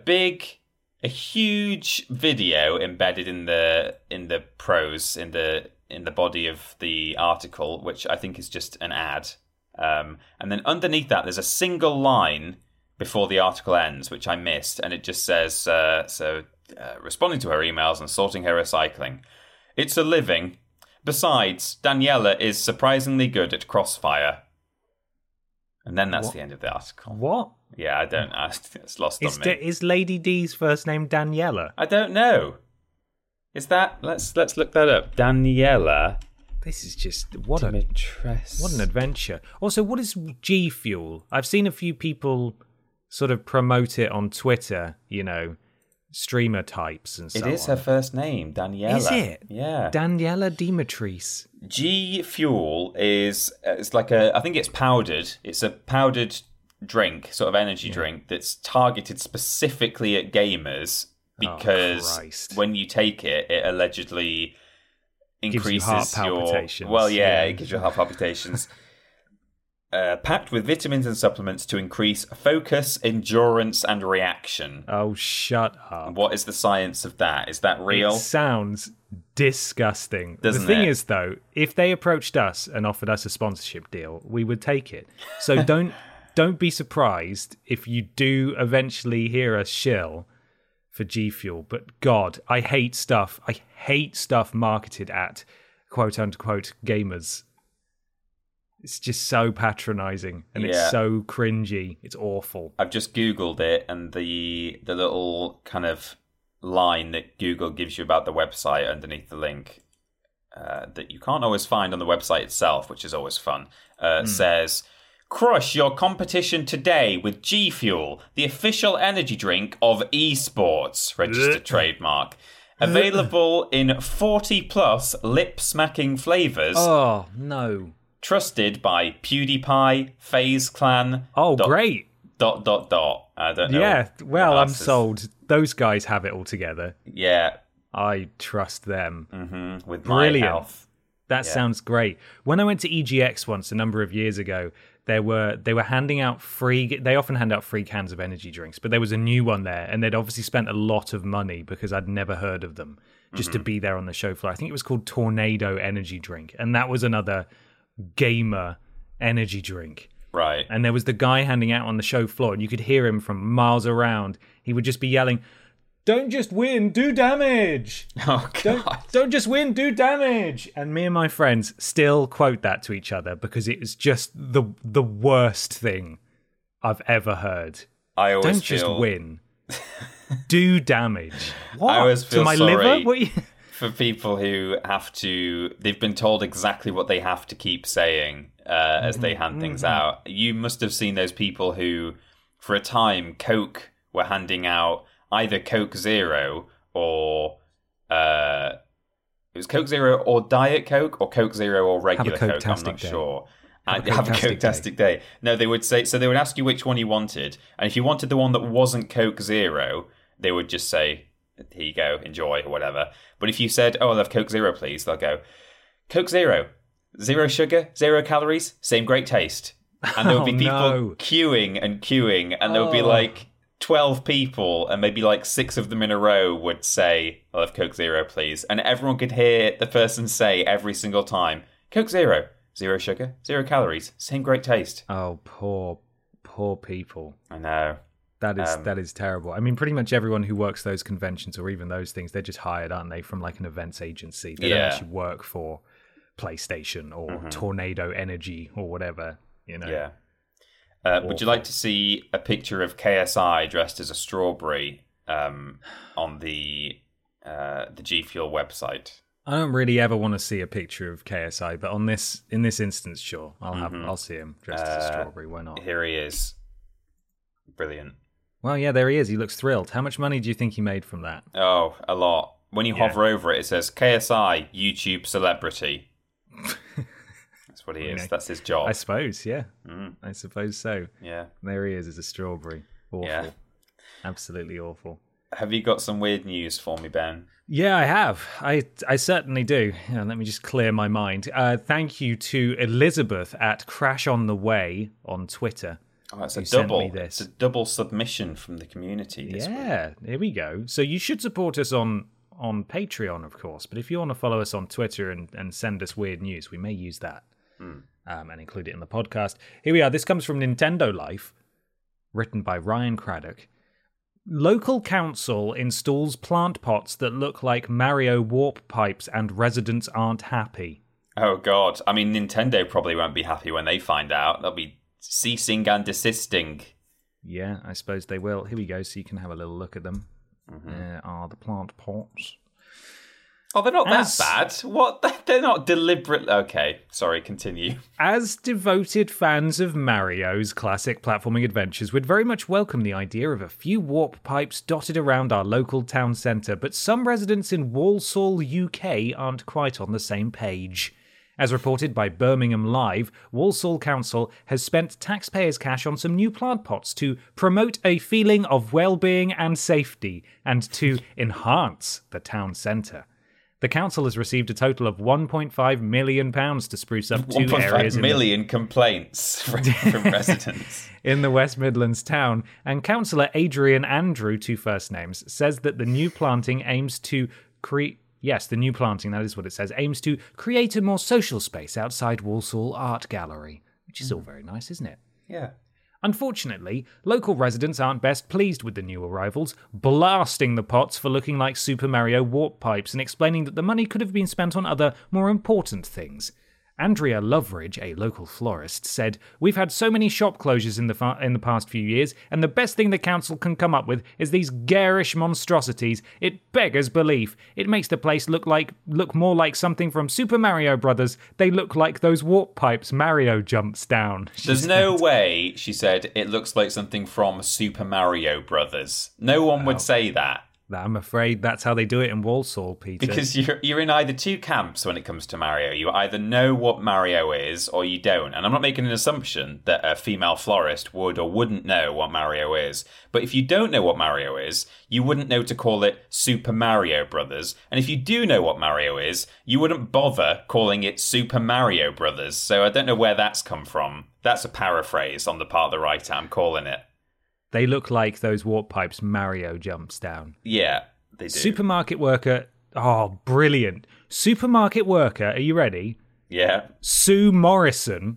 E: a huge video embedded in the prose, in the body of the article, which I think is just an ad. And then underneath that, there's a single line before the article ends, which I missed, and it just says, responding to her emails and sorting her recycling. It's a living. Besides, Daniela is surprisingly good at Crossfire. And then that's the end of the article.
D: What?
E: Yeah, it's lost on me.
D: Is Lady D's first name Daniela?
E: I don't know. Is that... Let's look that up. Daniela.
D: This is just... What an adventure. Also, what is G Fuel? I've seen a few people sort of promote it on Twitter, streamer types and so on.
E: It is her first name, Daniela.
D: Is it?
E: Yeah.
D: Daniela Dimitris.
E: G Fuel is... It's like I think it's powdered. It's a powdered drink, sort of energy drink, that's targeted specifically at gamers because when you take it, it allegedly increases
D: gives you heart palpitations.
E: It gives you heart palpitations. Packed with vitamins and supplements to increase focus, endurance, and reaction.
D: Oh, shut up.
E: What is the science of that? Is that real?
D: It sounds disgusting.
E: Doesn't
D: the thing is, though, if they approached us and offered us a sponsorship deal, we would take it. So don't be surprised if you do eventually hear us shill for G Fuel. But God, I hate stuff marketed at quote-unquote gamers. It's just so patronizing and it's so cringy. It's awful.
E: I've just Googled it, and the little kind of line that Google gives you about the website underneath the link that you can't always find on the website itself, which is always fun, says... Crush your competition today with G Fuel, the official energy drink of esports. Registered trademark. Available in 40+ lip-smacking flavours.
D: Oh, no.
E: Trusted by PewDiePie, FaZe Clan.
D: Oh, great. ...
E: I don't know.
D: Yeah, well, I'm sold. Those guys have it all together.
E: Yeah.
D: I trust them.
E: Mm-hmm. With
D: Brilliant.
E: my health.
D: That sounds great. When I went to EGX once a number of years ago, they were handing out free... They often hand out free cans of energy drinks, but there was a new one there, and they'd obviously spent a lot of money because I'd never heard of them, just to be there on the show floor. I think it was called Tornado Energy Drink, and that was another gamer energy drink.
E: Right.
D: And there was the guy handing out on the show floor, and you could hear him from miles around. He would just be yelling... Don't just win, do damage.
E: Oh, God.
D: Don't just win, do damage. And me and my friends still quote that to each other because it was just the worst thing I've ever heard.
E: I always
D: just win. Do damage. What?
E: I always feel
D: to my
E: sorry.
D: liver?
E: for people who they've been told exactly what they have to keep saying as they hand things out. You must have seen those people who, for a time, Coke were handing out either Coke Zero or it was Coke Zero or Diet Coke or Coke Zero or regular Coke. I'm not sure. And have a Coke-tastic day. No, they would say, so they would ask you which one you wanted. And if you wanted the one that wasn't Coke Zero, they would just say, here you go, enjoy, or whatever. But if you said, oh, I'll have Coke Zero, please, they'll go, Coke Zero, 0 sugar, 0 calories, same great taste. And there would be people queuing, and there would be like 12 people, and maybe like 6 of them in a row would say, I'll have Coke Zero, please. And everyone could hear the person say every single time, Coke Zero, 0 sugar, 0 calories, same great taste.
D: Oh, poor people.
E: I know.
D: That is terrible. I mean, pretty much everyone who works those conventions or even those things, they're just hired, aren't they, from like an events agency. They don't actually work for PlayStation or Tornado Energy or whatever, you know.
E: Yeah. Would you like to see a picture of KSI dressed as a strawberry on the G Fuel website?
D: I don't really ever want to see a picture of KSI, but in this instance, sure, I'll see him dressed as a strawberry. Why not?
E: Here he is. Brilliant.
D: Well, yeah, there he is. He looks thrilled. How much money do you think he made from that?
E: Oh, a lot. When you hover over it, it says KSI YouTube celebrity. That's what he is. That's his job.
D: I suppose, yeah. I suppose so.
E: Yeah.
D: There he is as a strawberry. Awful. Yeah. Absolutely awful.
E: Have you got some weird news for me, Ben?
D: Yeah, I have. I certainly do. Let me just clear my mind. Thank you to Elizabeth at Crash on the Way on Twitter.
E: Oh, it's a double submission from the community this week.
D: Here we go. So you should support us on Patreon, of course. But if you want to follow us on Twitter and send us weird news, we may use that and include it in the podcast. Here we are. This comes from Nintendo Life, written by Ryan Craddock. Local council installs plant pots that look like Mario warp pipes and residents aren't happy.
E: Oh, God. I mean, Nintendo probably won't be happy when they find out. They'll be ceasing and desisting.
D: Yeah, I suppose they will. Here we go, so you can have a little look at them. There are the plant pots.
E: Oh, they're not that bad. What? They're not deliberate. Okay, sorry, continue.
D: As devoted fans of Mario's classic platforming adventures, we'd very much welcome the idea of a few warp pipes dotted around our local town centre, but some residents in Walsall, UK aren't quite on the same page. As reported by Birmingham Live, Walsall Council has spent taxpayers' cash on some new plant pots to promote a feeling of well-being and safety and to enhance the town centre. The council has received a total of £1.5 million to spruce up 2 areas.
E: 1.5 million complaints from residents
D: in the West Midlands town, and Councillor Adrian Andrew, 2 first names, says that the new planting aims to create. Yes, the new planting, that is what it says, aims to create a more social space outside Walsall Art Gallery, which is all very nice, isn't it?
E: Yeah.
D: Unfortunately, local residents aren't best pleased with the new arrivals, blasting the pots for looking like Super Mario warp pipes and explaining that the money could have been spent on other, more important things. Andrea Loveridge, a local florist, said, "We've had so many shop closures in the past few years, and the best thing the council can come up with is these garish monstrosities. It beggars belief. It makes the place look more like something from Super Mario Brothers. They look like those warp pipes Mario jumps down."
E: There's no way, she said, it looks like something from Super Mario Brothers. No one would say that.
D: I'm afraid that's how they do it in Walsall, Peter.
E: Because you're in either two camps when it comes to Mario. You either know what Mario is or you don't. And I'm not making an assumption that a female florist would or wouldn't know what Mario is. But if you don't know what Mario is, you wouldn't know to call it Super Mario Brothers. And if you do know what Mario is, you wouldn't bother calling it Super Mario Brothers. So I don't know where that's come from. That's a paraphrase on the part of the writer, I'm calling it.
D: They look like those warp pipes Mario jumps down.
E: Yeah, they do.
D: Supermarket worker. Oh, brilliant. Supermarket worker, are you ready?
E: Yeah.
D: Sue Morrison.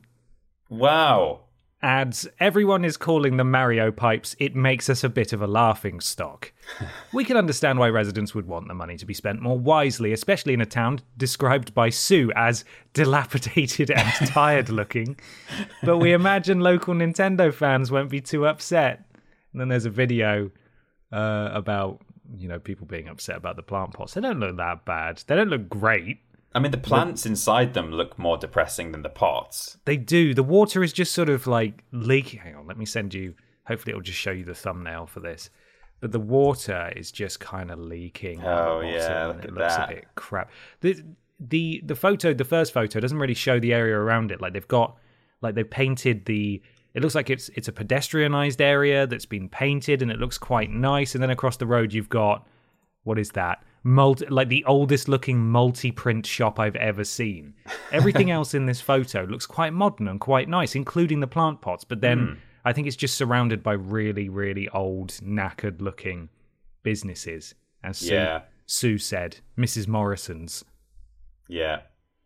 E: Wow.
D: Adds, everyone is calling them Mario pipes. It makes us a bit of a laughing stock. We can understand why residents would want the money to be spent more wisely, especially in a town described by Sue as dilapidated and tired looking. But we imagine local Nintendo fans won't be too upset. And then there's a video about people being upset about the plant pots. They don't look that bad. They don't look great.
E: I mean, the plants inside them look more depressing than the pots.
D: They do. The water is just sort of like leaking. Hang on, let me send you. Hopefully, it'll just show you the thumbnail for this. But the water is just kind of leaking.
E: Oh yeah, look at
D: looks a bit crap. The photo, the first photo, doesn't really show the area around it. Like they've painted the. It looks like it's a pedestrianised area that's been painted, and it looks quite nice. And then across the road, you've got, what is that? Like the oldest looking multi-print shop I've ever seen. Everything else in this photo looks quite modern and quite nice, including the plant pots. But then I think it's just surrounded by really, really old, knackered looking businesses. As Sue said, Mrs. Morrison's.
E: Yeah.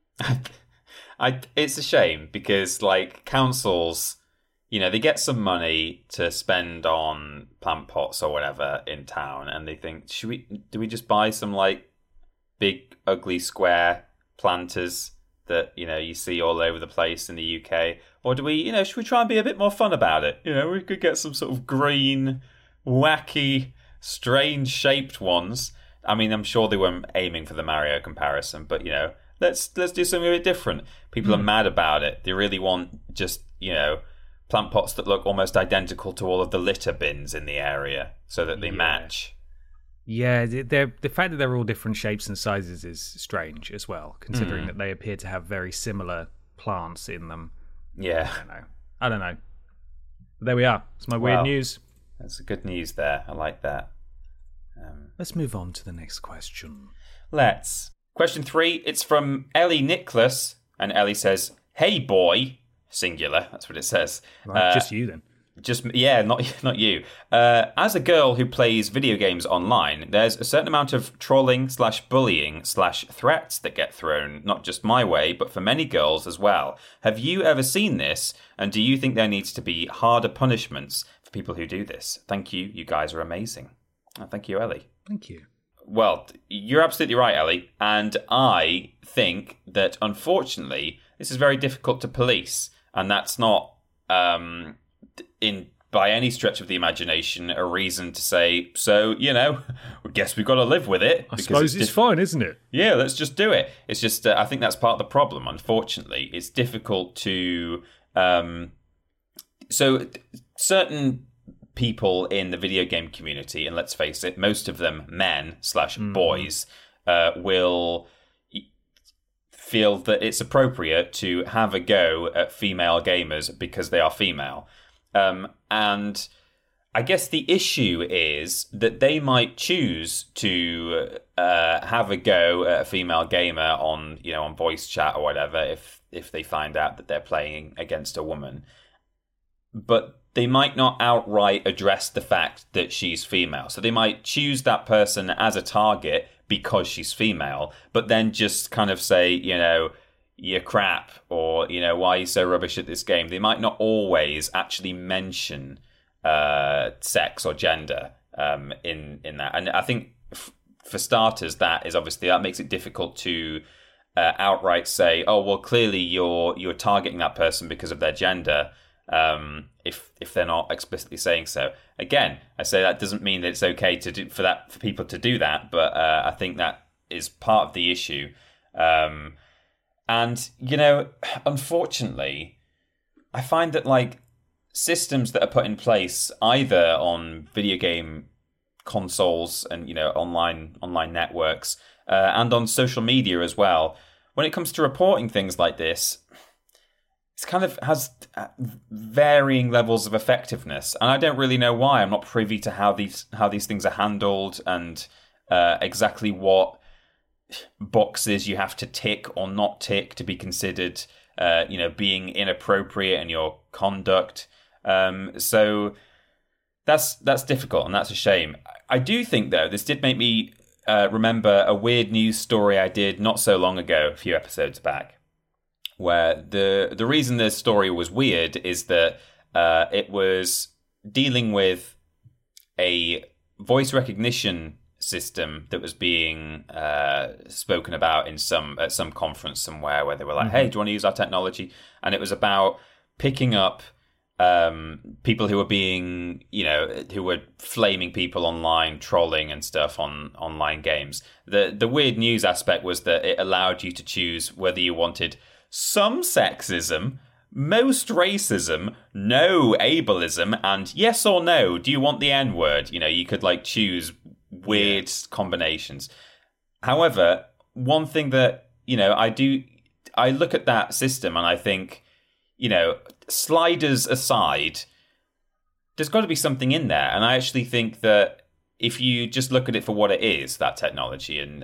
E: It's a shame because like councils, they get some money to spend on plant pots or whatever in town, and they think, do we just buy some like big, ugly, square planters that you see all over the place in the UK, or do we, should we try and be a bit more fun about it? We could get some sort of green, wacky, strange shaped ones. I mean, I'm sure they weren't aiming for the Mario comparison, but let's do something a bit different. People are mad about it. They really want just plant pots that look almost identical to all of the litter bins in the area so that they match.
D: Yeah, the fact that they're all different shapes and sizes is strange as well, considering that they appear to have very similar plants in them.
E: Yeah.
D: I don't know. But there we are. It's my weird news.
E: That's good news there. I like that.
D: Let's move on to the next question.
E: Let's. Question 3, it's from Ellie Nicholas, and Ellie says, "Hey boy," singular, that's what it says.
D: Right, just you then.
E: Not you. As a girl who plays video games online, there's a certain amount of trolling/bullying/threats that get thrown, not just my way, but for many girls as well. Have you ever seen this? And do you think there needs to be harder punishments for people who do this? Thank you. You guys are amazing. Thank you, Ellie.
D: Thank you.
E: Well, you're absolutely right, Ellie. And I think that, unfortunately, this is very difficult to police. And that's not, by any stretch of the imagination, a reason to say, so, I guess we've got to live with it.
D: I suppose it's fine, isn't it?
E: Yeah, let's just do it. It's just, I think that's part of the problem, unfortunately. It's difficult to... So, certain people in the video game community, and let's face it, most of them men/boys, will feel that it's appropriate to have a go at female gamers because they are female. And I guess the issue is that they might choose to have a go at a female gamer on voice chat or whatever if they find out that they're playing against a woman. But they might not outright address the fact that she's female. So they might choose that person as a target because she's female, but then just kind of say, you're crap, or, why are you so rubbish at this game? They might not always actually mention sex or gender in that. And I think for starters, that makes it difficult to outright say, oh, well, clearly you're targeting that person because of their gender. If they're not explicitly saying so. Again, I say that doesn't mean that it's okay for people to do that, but I think that is part of the issue. And unfortunately, I find that systems that are put in place either on video game consoles and online networks and on social media as well, when it comes to reporting things like this, it kind of has varying levels of effectiveness, and I don't really know why. I'm not privy to how these things are handled and exactly what boxes you have to tick or not tick to be considered, being inappropriate in your conduct. So that's difficult, and that's a shame. I do think, though, this did make me remember a weird news story I did not so long ago, a few episodes back, where the reason this story was weird is that it was dealing with a voice recognition system that was being spoken about at some conference somewhere, where they were like, hey, do you want to use our technology? And it was about picking up people who were being, who were flaming people online, trolling and stuff on online games. The weird news aspect was that it allowed you to choose whether you wanted some sexism, most racism, no ableism, and yes or no, do you want the N-word? You could choose weird combinations. However, one thing that, I look at that system and I think, sliders aside, there's got to be something in there. And I actually think that if you just look at it for what it is, that technology, and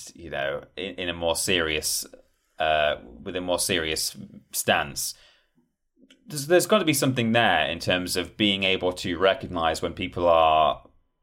E: in a more serious, with a more serious stance, there's got to be something there in terms of being able to recognize when people are,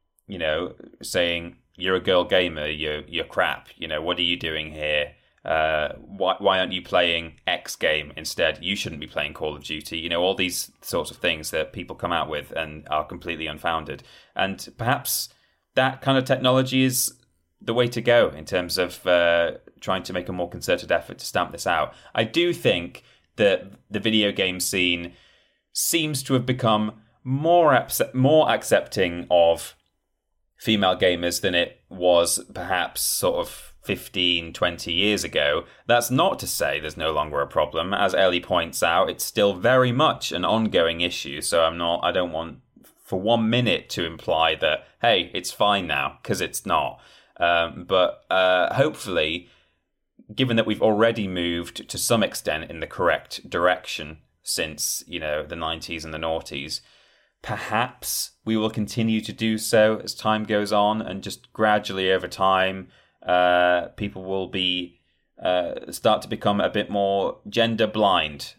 E: saying, you're a girl gamer, you're crap, what are you doing here? Why aren't you playing X game instead? You shouldn't be playing Call of Duty. All these sorts of things that people come out with and are completely unfounded. And perhaps that kind of technology is the way to go in terms of trying to make a more concerted effort to stamp this out. I do think that the video game scene seems to have become more accepting of female gamers than it was perhaps sort of 15, 20 years ago. That's not to say there's no longer a problem. As Ellie points out, it's still very much an ongoing issue. So I don't want for 1 minute to imply that, hey, it's fine now, because it's not. But hopefully, given that we've already moved to some extent in the correct direction since, the 90s and the noughties, perhaps we will continue to do so as time goes on, and just gradually over time, people will be start to become a bit more gender blind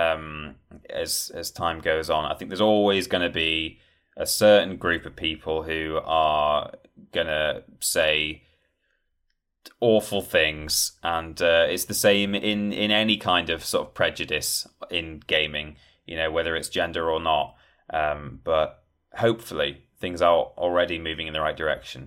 E: as time goes on. I think there's always going to be a certain group of people who are going to say awful things, and it's the same in any kind of sort of prejudice in gaming, whether it's gender or not. But hopefully things are already moving in the right direction.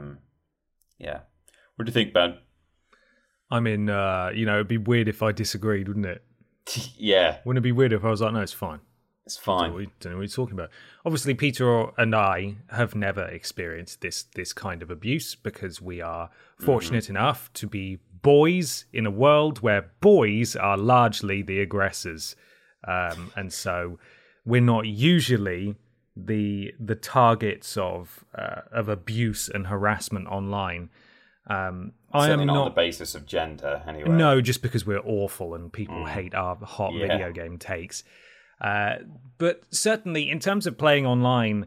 E: Yeah. What do you think, Ben?
D: I mean, it'd be weird if I disagreed, wouldn't it?
E: Yeah.
D: Wouldn't it be weird if I was like, no, it's fine?
E: It's fine.
D: Don't know what you're talking about. Obviously, Peter and I have never experienced this kind of abuse because we are fortunate enough to be boys in a world where boys are largely the aggressors. And so we're not usually the targets of abuse and harassment online.
E: I am not on the basis of gender, anyway.
D: No, just because we're awful and people hate our hot video game takes. But certainly, in terms of playing online,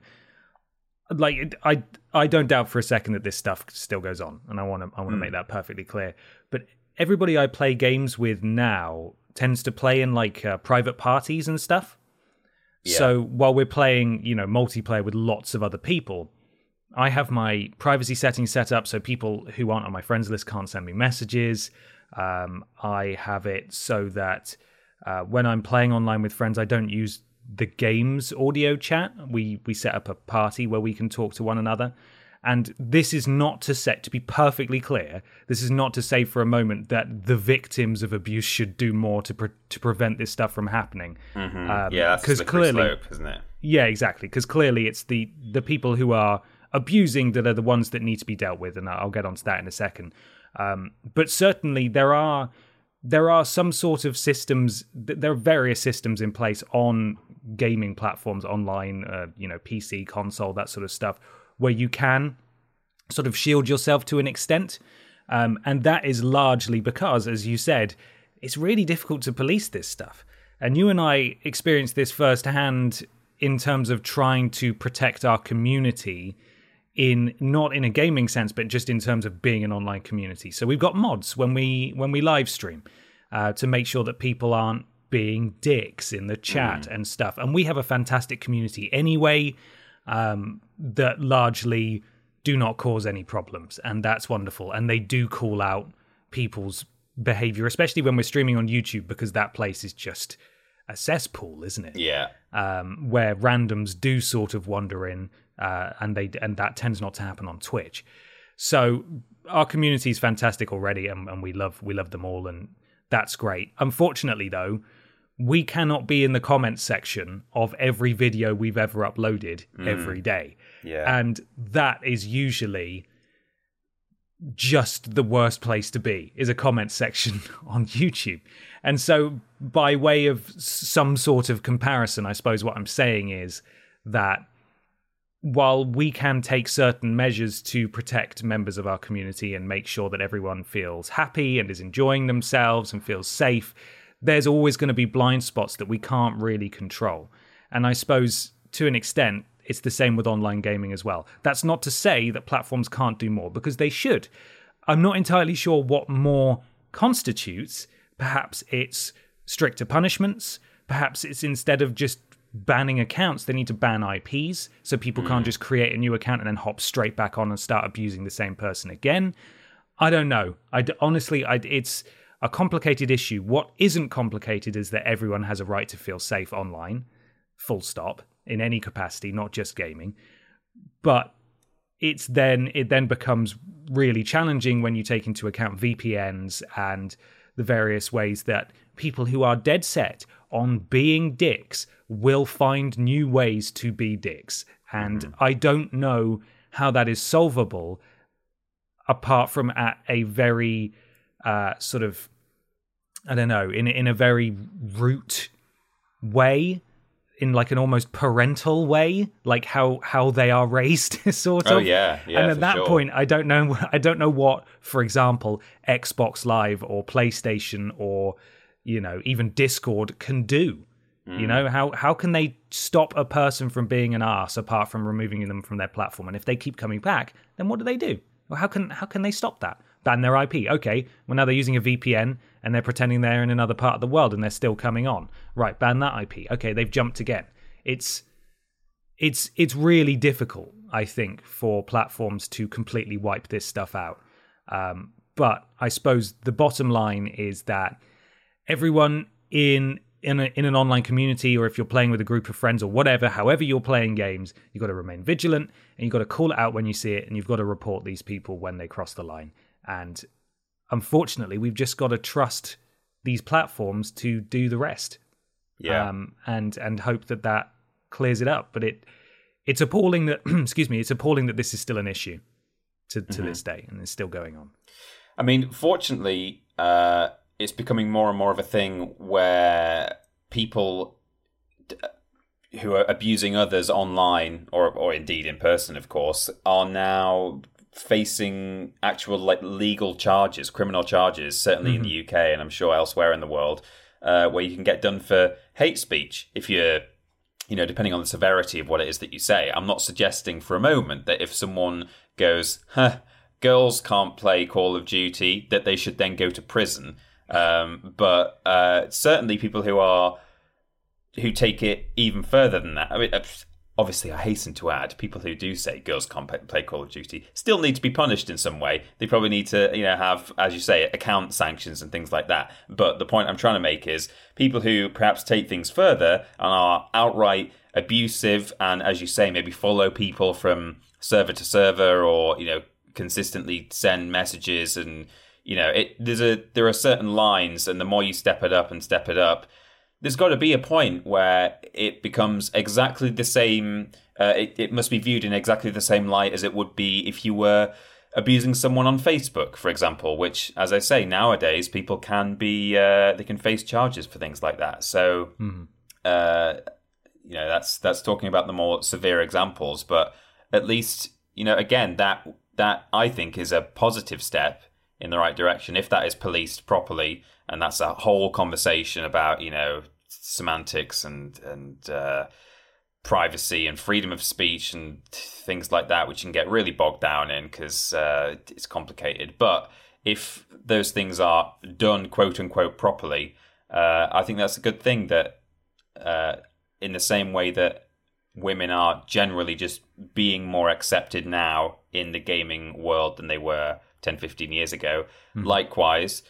D: I don't doubt for a second that this stuff still goes on, and I want to make that perfectly clear. But everybody I play games with now tends to play in private parties and stuff. Yeah. So while we're playing, multiplayer with lots of other people, I have my privacy settings set up so people who aren't on my friends list can't send me messages. I have it so that when I'm playing online with friends, I don't use the game's audio chat. We set up a party where we can talk to one another. And this is not to be perfectly clear, this is not to say for a moment that the victims of abuse should do more to prevent this stuff from happening.
E: Mm-hmm. That's the clearly slope, isn't it?
D: Yeah, exactly. Because clearly it's the people who are abusing that are the ones that need to be dealt with, and I'll get onto that in a second. But certainly there are some sort of systems. There are various systems in place on gaming platforms, online, PC, console, that sort of stuff, where you can sort of shield yourself to an extent. And that is largely because, as you said, it's really difficult to police this stuff. And you and I experienced this firsthand in terms of trying to protect our community not in a gaming sense, but just in terms of being an online community. So we've got mods when we live stream to make sure that people aren't being dicks in the chat and stuff. And we have a fantastic community anyway that largely do not cause any problems. And that's wonderful. And they do call out people's behavior, especially when we're streaming on YouTube, because that place is just a cesspool, isn't it?
E: Yeah.
D: Where randoms do sort of wander in, and that tends not to happen on Twitch. So our community is fantastic already, and we love them all, and that's great. Unfortunately, though, we cannot be in the comments section of every video we've ever uploaded every day.
E: Yeah.
D: And that is usually just the worst place to be, is a comment section on YouTube. And so by way of some sort of comparison, I suppose what I'm saying is that while we can take certain measures to protect members of our community and make sure that everyone feels happy and is enjoying themselves and feels safe, there's always going to be blind spots that we can't really control. And I suppose to an extent, it's the same with online gaming as well. That's not to say that platforms can't do more, because they should. I'm not entirely sure what more constitutes. Perhaps it's stricter punishments. Perhaps it's, instead of just banning accounts, they need to ban IPs, so people can't just create a new account and then hop straight back on and start abusing the same person again. I don't know. Honestly, it's a complicated issue. What isn't complicated is that everyone has a right to feel safe online, full stop, in any capacity, not just gaming. But it then becomes really challenging when you take into account VPNs and the various ways that people who are dead set on being dicks will find new ways to be dicks. And I don't know how that is solvable apart from at a very sort of, I don't know, in a very root way, in like an almost parental way, like how they are raised, sort of.
E: Oh yeah.
D: And at that point, I don't know what, for example, Xbox Live or PlayStation or, you know, even Discord can do. You know, how can they stop a person from being an arse apart from removing them from their platform? And if they keep coming back, then what do? Well, how can they stop that? Ban their IP. Okay, well, now they're using a VPN and they're pretending they're in another part of the world and they're still coming on. Right, ban that IP. Okay, they've jumped again. It's really difficult, I think, for platforms to completely wipe this stuff out. But I suppose the bottom line is that everyone in an online community, or if you're playing with a group of friends or whatever, however you're playing games, you've got to remain vigilant and you've got to call it out when you see it, and you've got to report these people when they cross the line. And unfortunately, we've just got to trust these platforms to do the rest.
E: Yeah.
D: And hope that clears it up. But it's appalling that it's appalling that this is still an issue to this day, and it's still going on.
E: I mean, fortunately, it's becoming more and more of a thing where people who are abusing others online, or indeed in person, of course, are now facing actual legal charges, criminal charges, certainly in the UK, and I'm sure elsewhere in the world, where you can get done for hate speech if you're, you know, depending on the severity of what it is that you say. I'm not suggesting for a moment that if someone goes, girls can't play Call of Duty, that they should then go to prison. But certainly people who take it even further than that. I mean, obviously, I hasten to add, people who do say girls can't play Call of Duty still need to be punished in some way. They probably need to, you know, have, as you say, account sanctions and things like that. But the point I'm trying to make is people who perhaps take things further and are outright abusive, and, as you say, maybe follow people from server to server, or, you know, consistently send messages, and, you know, there are certain lines, and the more you step it up, there's got to be a point where it becomes exactly the same. It must be viewed in exactly the same light as it would be if you were abusing someone on Facebook, for example, which, as I say, nowadays people can be, they can face charges for things like that. So, you know, that's talking about the more severe examples, but at least, you know, again, that I think is a positive step in the right direction if that is policed properly. And that's a whole conversation about, you know, semantics and privacy and freedom of speech and things like that, which you can get really bogged down in because it's complicated. But if those things are done, quote unquote, properly, I think that's a good thing, that in the same way that women are generally just being more accepted now in the gaming world than they were 10, 15 years ago. Likewise,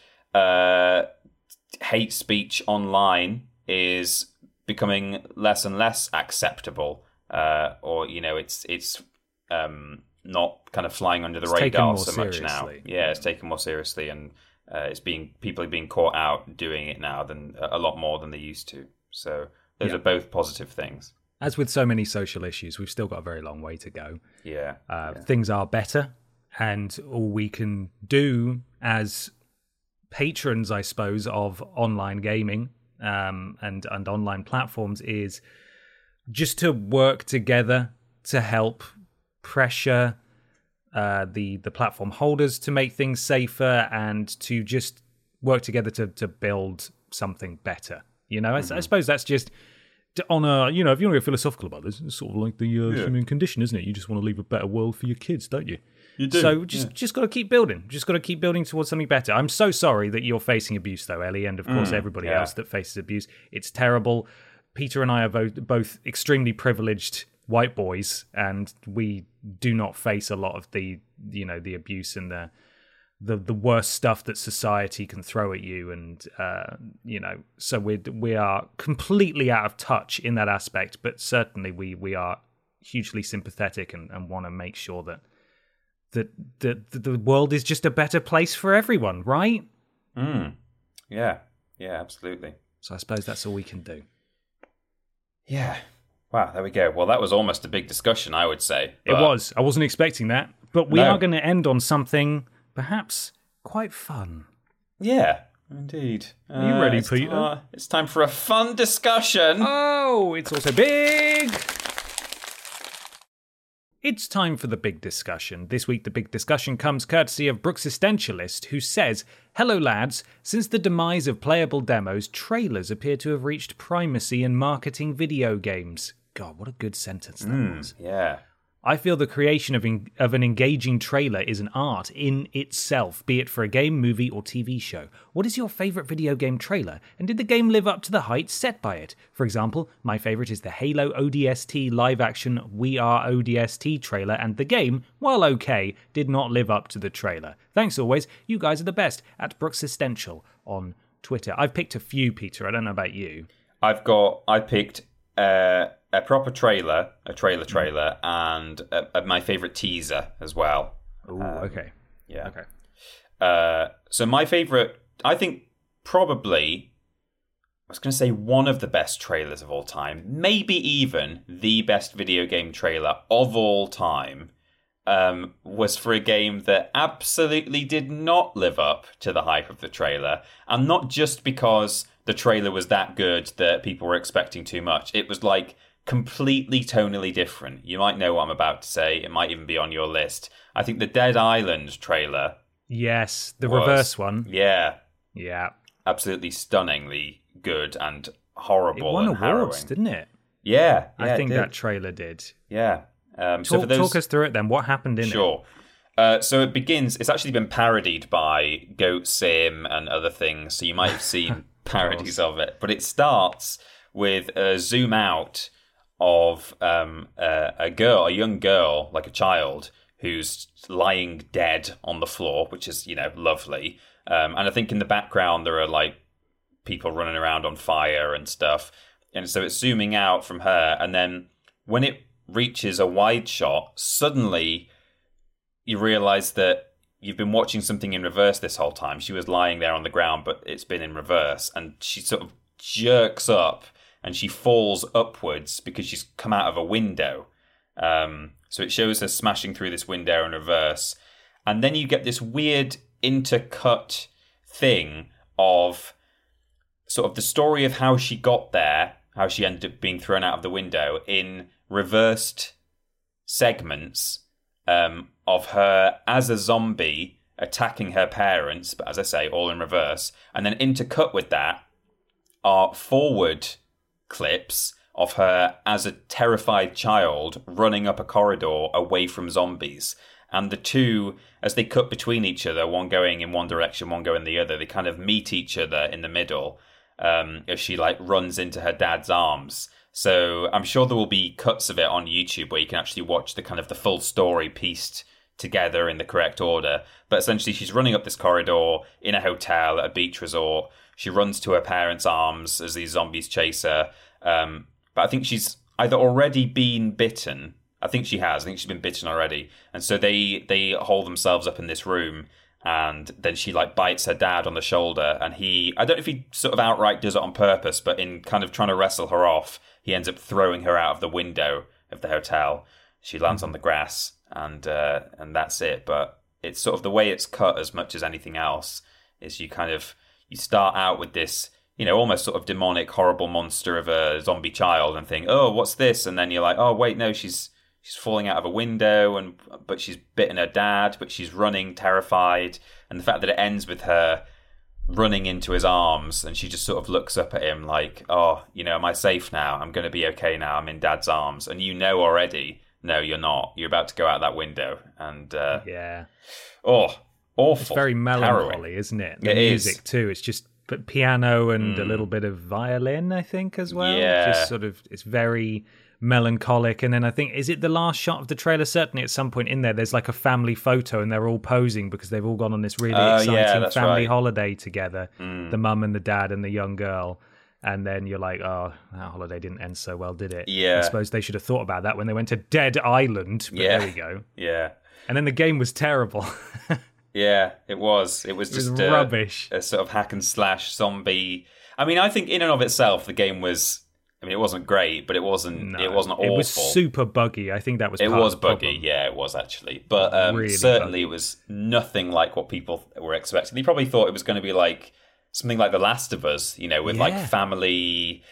E: hate speech online is becoming less and less acceptable, or, you know, it's not kind of flying under the radar so much now. Yeah, it's taken more seriously, and People are being caught out doing it now than a lot more than they used to. So those are both positive things.
D: As with so many social issues, we've still got a very long way to go.
E: Yeah.
D: Things are better, and all we can do as patrons, I suppose, of online gaming and online platforms is just to work together to help pressure the platform holders to make things safer and to just work together to build something better. I suppose that's just on a, if you want to get philosophical about this, it's sort of like the human condition, isn't it? You just want to leave a better world for your kids, don't you?
E: You do.
D: So just got to keep building. Just got to keep building towards something better. I'm so sorry that you're facing abuse, though, Ellie, and of course everybody else that faces abuse. It's terrible. Peter and I are both extremely privileged white boys, and we do not face a lot of the abuse and the worst stuff that society can throw at you, and so we are completely out of touch in that aspect. But certainly we are hugely sympathetic and want to make sure that the world is just a better place for everyone, right?
E: Yeah, absolutely.
D: So I suppose that's all we can do.
E: Yeah. Wow, there we go. Well, that was almost a big discussion, I would say.
D: It was. I wasn't expecting that. But we are going to end on something perhaps quite fun.
E: Yeah, indeed.
D: Are you ready, Peter?
E: It's time for a fun discussion.
D: Oh, it's also big. It's time for the big discussion. This week, the big discussion comes courtesy of Brooks Essentialist, who says, "Hello, lads. Since the demise of playable demos, trailers appear to have reached primacy in marketing video games." God, what a good sentence that was.
E: Yeah.
D: I feel the creation of an engaging trailer is an art in itself, be it for a game, movie, or TV show. What is your favourite video game trailer, and did the game live up to the heights set by it? For example, my favourite is the Halo ODST live-action We Are ODST trailer, and the game, while okay, did not live up to the trailer. Thanks always, you guys are the best, at Brooks Essential on Twitter. I've picked a few, Peter, I don't know about you.
E: I picked a proper trailer, and my favourite teaser as well.
D: Ooh, okay.
E: Yeah.
D: Okay.
E: So my favourite, I think probably, I was going to say one of the best trailers of all time, maybe even the best video game trailer of all time, was for a game that absolutely did not live up to the hype of the trailer. And not just because the trailer was that good that people were expecting too much. It was like completely tonally different. You might know what I'm about to say. It might even be on your list. I think the Dead Island trailer.
D: Yes, the reverse one.
E: Yeah.
D: Yeah.
E: Absolutely stunningly good and horrible.
D: It won
E: and
D: awards,
E: harrowing.
D: didn't it?
E: Yeah.
D: I think that trailer did.
E: Yeah.
D: Talk us through it then. What happened in it?
E: Sure. So it begins, it's actually been parodied by Goat Sim and other things, so you might have seen parodies of it. But it starts with a zoom out of a young girl, like a child, who's lying dead on the floor, which is, lovely. And I think in the background there are like people running around on fire and stuff. And so it's zooming out from her, and then when it reaches a wide shot, suddenly you realise that you've been watching something in reverse this whole time. She was lying there on the ground, but it's been in reverse, and she sort of jerks up and she falls upwards because she's come out of a window. So it shows her smashing through this window in reverse. And then you get this weird intercut thing of sort of the story of how she got there, how she ended up being thrown out of the window in reversed segments of her as a zombie attacking her parents, but as I say, all in reverse. And then intercut with that are forward clips of her as a terrified child running up a corridor away from zombies. And the two, as they cut between each other, one going in one direction, one going the other, they kind of meet each other in the middle as she runs into her dad's arms. So I'm sure there will be cuts of it on YouTube where you can actually watch the kind of the full story pieced together in the correct order. But essentially she's running up this corridor in a hotel at a beach resort. She runs to her parents' arms as these zombies chase her. But I think she's either already been bitten. I think she has. I think she's been bitten already. And so they hole themselves up in this room. and then she like bites her dad on the shoulder, and I don't know if he sort of outright does it on purpose, but in kind of trying to wrestle her off, he ends up throwing her out of the window of the hotel. She lands on the grass, and that's it. But it's sort of the way it's cut, as much as anything else, is you start out with this, almost sort of demonic, horrible monster of a zombie child, and think, oh, what's this? And then you're like, oh wait, no, she's falling out of a window, but she's bitten her dad, but she's running terrified. And the fact that it ends with her running into his arms, and she just sort of looks up at him like, oh, am I safe now? I'm going to be okay now. I'm in Dad's arms. And already, no, you're not. You're about to go out that window. And awful.
D: It's very melancholy, harrowing. Isn't it? The music too. It's just piano and a little bit of violin, I think, as well.
E: Yeah.
D: Just sort of, it's very melancholic. And then I think, is it the last shot of the trailer? Certainly at some point in there's like a family photo, and they're all posing because they've all gone on this really exciting family holiday together. The mum and the dad and the young girl. And then you're like, oh, that holiday didn't end so well, did it?
E: Yeah.
D: I suppose they should have thought about that when they went to Dead Island. But there we go.
E: Yeah.
D: And then the game was terrible.
E: Yeah, it was. It was just
D: rubbish.
E: A sort of hack and slash zombie. I mean, I think in and of itself, the game was. I mean, it wasn't great, but it wasn't. It wasn't awful.
D: It was super buggy. I think that was.
E: It
D: part
E: was
D: of the
E: buggy.
D: problem.
E: Yeah, it was actually. But
D: really
E: certainly,
D: buggy.
E: It was nothing like what people were expecting. They probably thought it was going to be like something like The Last of Us, with like family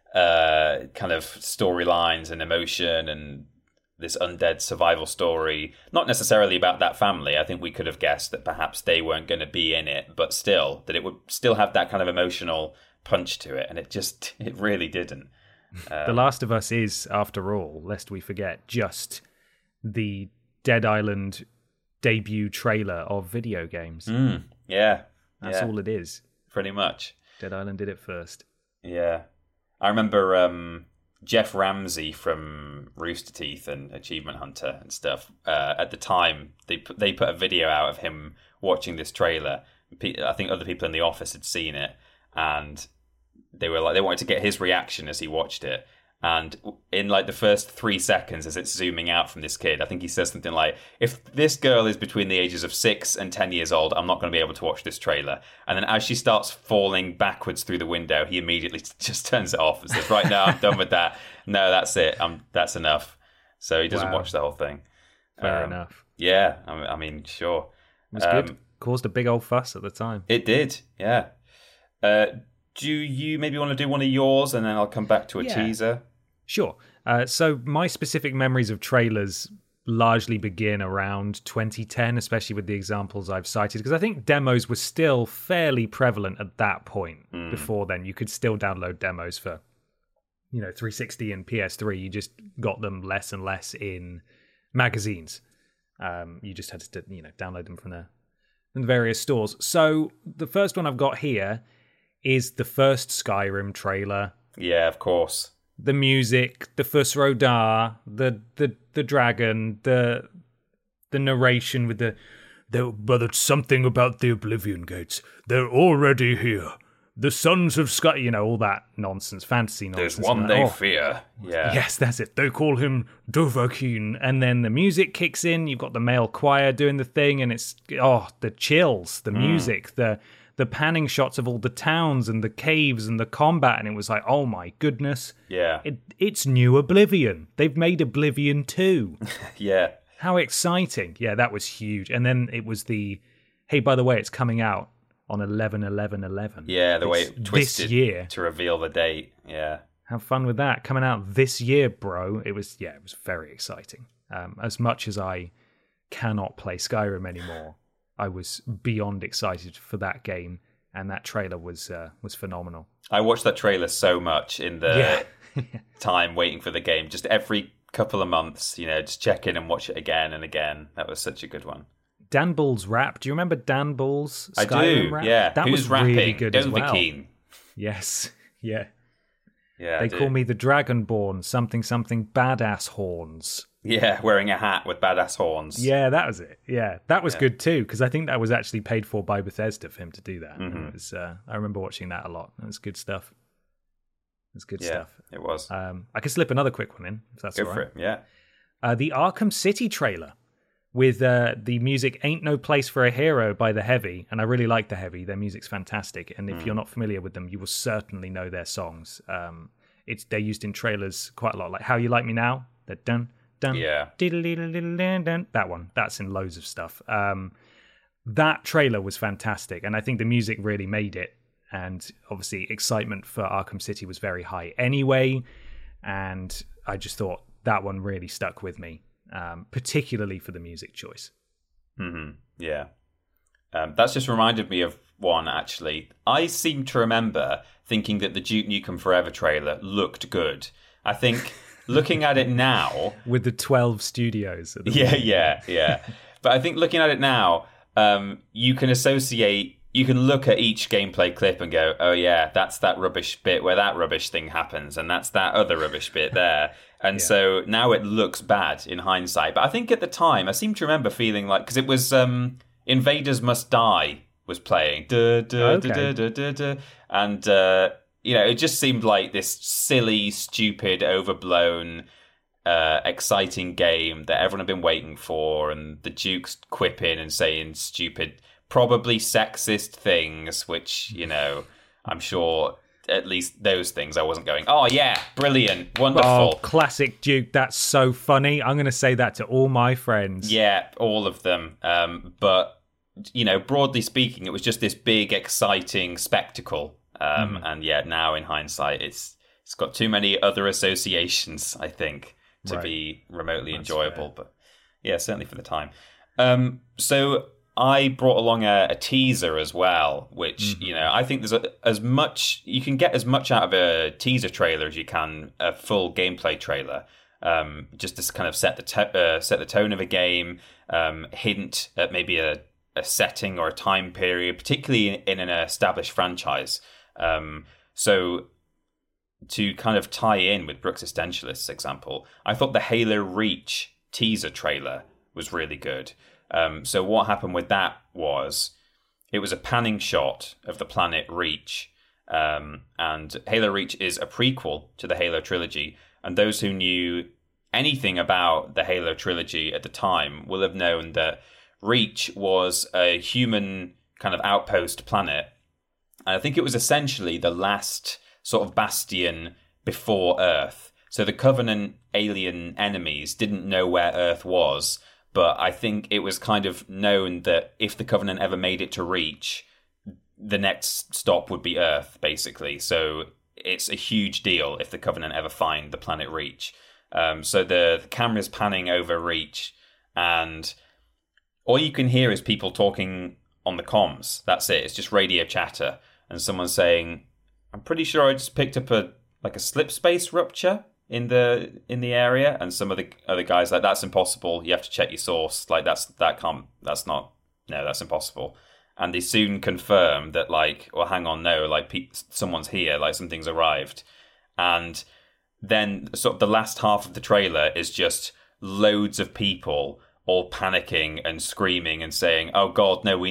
E: kind of storylines and emotion and this undead survival story. Not necessarily about that family. I think we could have guessed that perhaps they weren't going to be in it, but still, that it would still have that kind of emotional punch to it, and it really didn't.
D: The Last of Us is, after all, lest we forget, just the Dead Island debut trailer of video games.
E: Yeah.
D: That's all it is.
E: Pretty much.
D: Dead Island did it first.
E: Yeah. I remember Jeff Ramsey from Rooster Teeth and Achievement Hunter and stuff. At the time, they put a video out of him watching this trailer. I think other people in the office had seen it, and they wanted to get his reaction as he watched it. And in like the first 3 seconds, as it's zooming out from this kid, I think he says something like, if this girl is between the ages of 6 and 10 years old, I'm not going to be able to watch this trailer. And then as she starts falling backwards through the window, he immediately just turns it off and says, right now, I'm done with that. No, that's it. That's enough. So he doesn't watch the whole thing.
D: Fair enough.
E: Yeah, I mean, sure.
D: It was good. Caused a big old fuss at the time.
E: It did, yeah. Do you maybe want to do one of yours, and then I'll come back to a teaser?
D: Sure. So my specific memories of trailers largely begin around 2010, especially with the examples I've cited, because I think demos were still fairly prevalent at that point. Before then, you could still download demos for, 360 and PS3. You just got them less and less in magazines. You just had to, download them from the various stores. So the first one I've got here is the first Skyrim trailer.
E: Yeah, of course.
D: The music, the Fusrodar, the dragon, the narration with but it's something about the Oblivion Gates. They're already here. The sons of Sky, all that nonsense, fantasy nonsense.
E: There's one they fear. Yeah.
D: Yes, that's it. They call him Dovahkiin. And then the music kicks in. You've got the male choir doing the thing, and it's, the chills, the music, the panning shots of all the towns and the caves and the combat, and it was like, oh my goodness.
E: Yeah.
D: It's new Oblivion. They've made Oblivion 2.
E: Yeah.
D: How exciting. Yeah, that was huge. And then it was hey, by the way, it's coming out on 11/11/11.
E: Yeah, the way it twisted
D: this year
E: to reveal the date. Yeah.
D: Have fun with that. Coming out this year, bro. It was very exciting. As much as I cannot play Skyrim anymore, I was beyond excited for that game, and that trailer was phenomenal.
E: I watched that trailer so much in the time waiting for the game. Just every couple of months, just check in and watch it again and again. That was such a good one. Dan
D: Bull's rap. Do you remember Dan Bull's Skyrim
E: I do,
D: rap?
E: yeah.
D: That
E: Who's
D: was
E: rapping?
D: really good as well.
E: Dovahkiin.
D: Yes, yeah.
E: Yeah,
D: they call me the Dragonborn, something badass horns.
E: Yeah, wearing a hat with badass horns.
D: Yeah, that was it. Yeah, that was good too, because I think that was actually paid for by Bethesda for him to do that. Mm-hmm. It was, I remember watching that a lot. It was good stuff. It was good stuff.
E: It was.
D: I could slip another quick one in, if that's all right.
E: Go for it, yeah.
D: The Arkham City trailer, with the music Ain't No Place for a Hero by The Heavy. And I really like The Heavy. Their music's fantastic. And if you're not familiar with them, you will certainly know their songs. They're used in trailers quite a lot, like How You Like Me Now. The dun, dun, dun. That one. That's in loads of stuff. That trailer was fantastic. And I think the music really made it. And obviously excitement for Arkham City was very high anyway. And I just thought that one really stuck with me. Particularly for the music choice.
E: Mm-hmm. Yeah. That's just reminded me of one, actually. I seem to remember thinking that the Duke Nukem Forever trailer looked good. I think looking at it now...
D: With the 12 studios.
E: Yeah. But I think looking at it now, you can look at each gameplay clip and go, oh yeah, that's that rubbish bit where that rubbish thing happens, and that's that other rubbish bit there. And so now it looks bad in hindsight. But I think at the time, I seem to remember feeling like, because it was Invaders Must Die was playing. And, it just seemed like this silly, stupid, overblown, exciting game that everyone had been waiting for. And the Duke's quipping and saying stupid, probably sexist things, which, I'm sure... At least those things I wasn't going, oh yeah, brilliant, wonderful.
D: Oh, classic Duke, that's so funny. I'm going to say that to all my friends.
E: Yeah, all of them. But, broadly speaking, it was just this big, exciting spectacle. And yeah, now in hindsight, it's got too many other associations, I think, to be remotely enjoyable. Fair. But yeah, certainly for the time. So... I brought along a teaser as well, which, I think there's you can get as much out of a teaser trailer as you can a full gameplay trailer. Just to kind of set the tone of a game, hint at maybe a setting or a time period, particularly in an established franchise. So to kind of tie in with Brooks Existentialist's example, I thought the Halo Reach teaser trailer was really good. So what happened with that was it was a panning shot of the planet Reach. And Halo Reach is a prequel to the Halo trilogy. And those who knew anything about the Halo trilogy at the time will have known that Reach was a human kind of outpost planet. And I think it was essentially the last sort of bastion before Earth. So the Covenant alien enemies didn't know where Earth was. But I think it was kind of known that if the Covenant ever made it to Reach, the next stop would be Earth, basically. So it's a huge deal if the Covenant ever find the planet Reach. So the camera's panning over Reach, and all you can hear is people talking on the comms. That's it. It's just radio chatter. And someone saying, I'm pretty sure I just picked up a slip space rupture in the area, and some of the other guys like, that's impossible, you have to check your source, like that's impossible. And they soon confirm that, like, well, hang on, no, like someone's here, like something's arrived. And then sort of the last half of the trailer is just loads of people all panicking and screaming and saying, oh god, no, we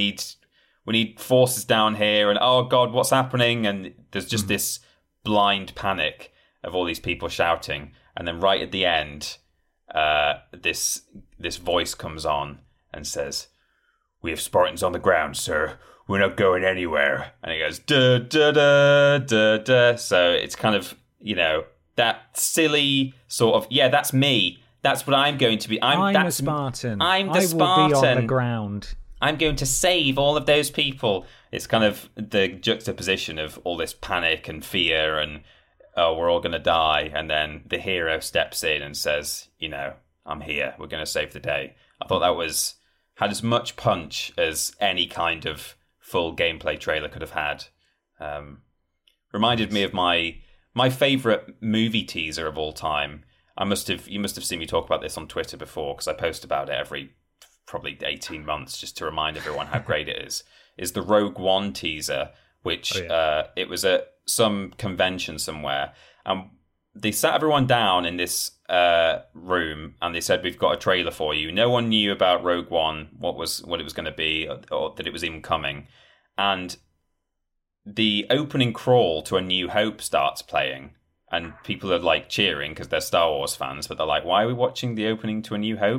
E: need forces down here, and oh god, what's happening? And there's just this blind panic of all these people shouting, and then right at the end, this voice comes on and says, "We have Spartans on the ground, sir. We're not going anywhere." And he goes, "Da da da da da." So it's kind of, that silly sort of, yeah, that's me. That's what I'm going to be. I'm
D: a Spartan.
E: I'm the Spartan.
D: I will be on the ground.
E: I'm going to save all of those people. It's kind of the juxtaposition of all this panic and fear and, oh, we're all going to die. And then the hero steps in and says, I'm here. We're going to save the day. I thought that had as much punch as any kind of full gameplay trailer could have had. Reminded me of my favourite movie teaser of all time. You must have seen me talk about this on Twitter before, because I post about it every probably 18 months just to remind everyone how great it is the Rogue One teaser, which it was at some convention somewhere, and they sat everyone down in this room and they said, we've got a trailer for you. No one knew about Rogue One, what it was going to be, or that it was even coming. And the opening crawl to A New Hope starts playing, and people are like cheering because they're Star Wars fans, but they're like, why are we watching the opening to A New Hope?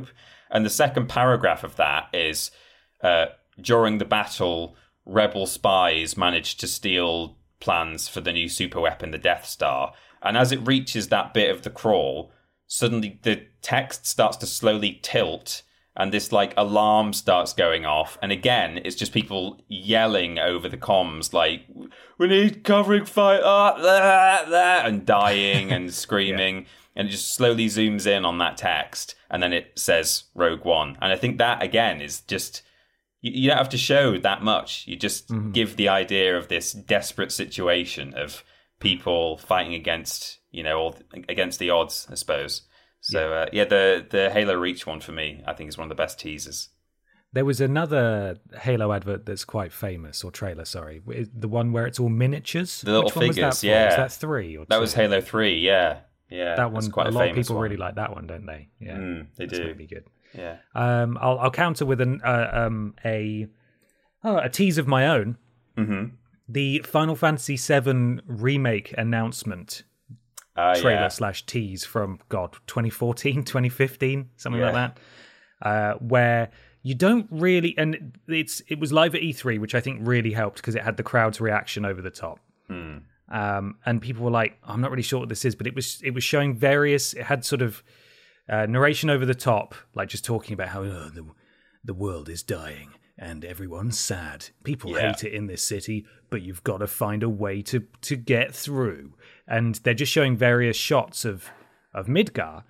E: And the second paragraph of that is, during the battle, rebel spies managed to steal plans for the new superweapon, the Death Star. And as it reaches that bit of the crawl, suddenly the text starts to slowly tilt, and this like alarm starts going off. And again, it's just people yelling over the comms, like, we need covering fire, and dying and screaming. And it just slowly zooms in on that text, and then it says Rogue One. And I think that, again, is just, you don't have to show that much. You just give the idea of this desperate situation of people fighting against, against the odds, I suppose. So, the Halo Reach one for me, I think, is one of the best teasers.
D: There was another Halo advert that's quite famous, or trailer, sorry. The one where it's all miniatures.
E: The little
D: Which one
E: figures,
D: was that for?
E: yeah.
D: Was that 3 or 2?
E: That was Halo 3, yeah. Yeah,
D: that one,
E: quite
D: a lot of people
E: one.
D: really like that one, don't they? Yeah,
E: they do.
D: It's really good.
E: Yeah.
D: I'll counter with a tease of my own.
E: Mm-hmm.
D: The Final Fantasy VII remake announcement trailer / tease from 2014, 2015, something like that, where you don't really, and it was live at E3, which I think really helped because it had the crowd's reaction over the top. And people were like, I'm not really sure what this is, but it was showing various, it had sort of narration over the top, like just talking about how the world is dying and everyone's sad. People hate it in this city, but you've got to find a way to get through. And they're just showing various shots of Midgar,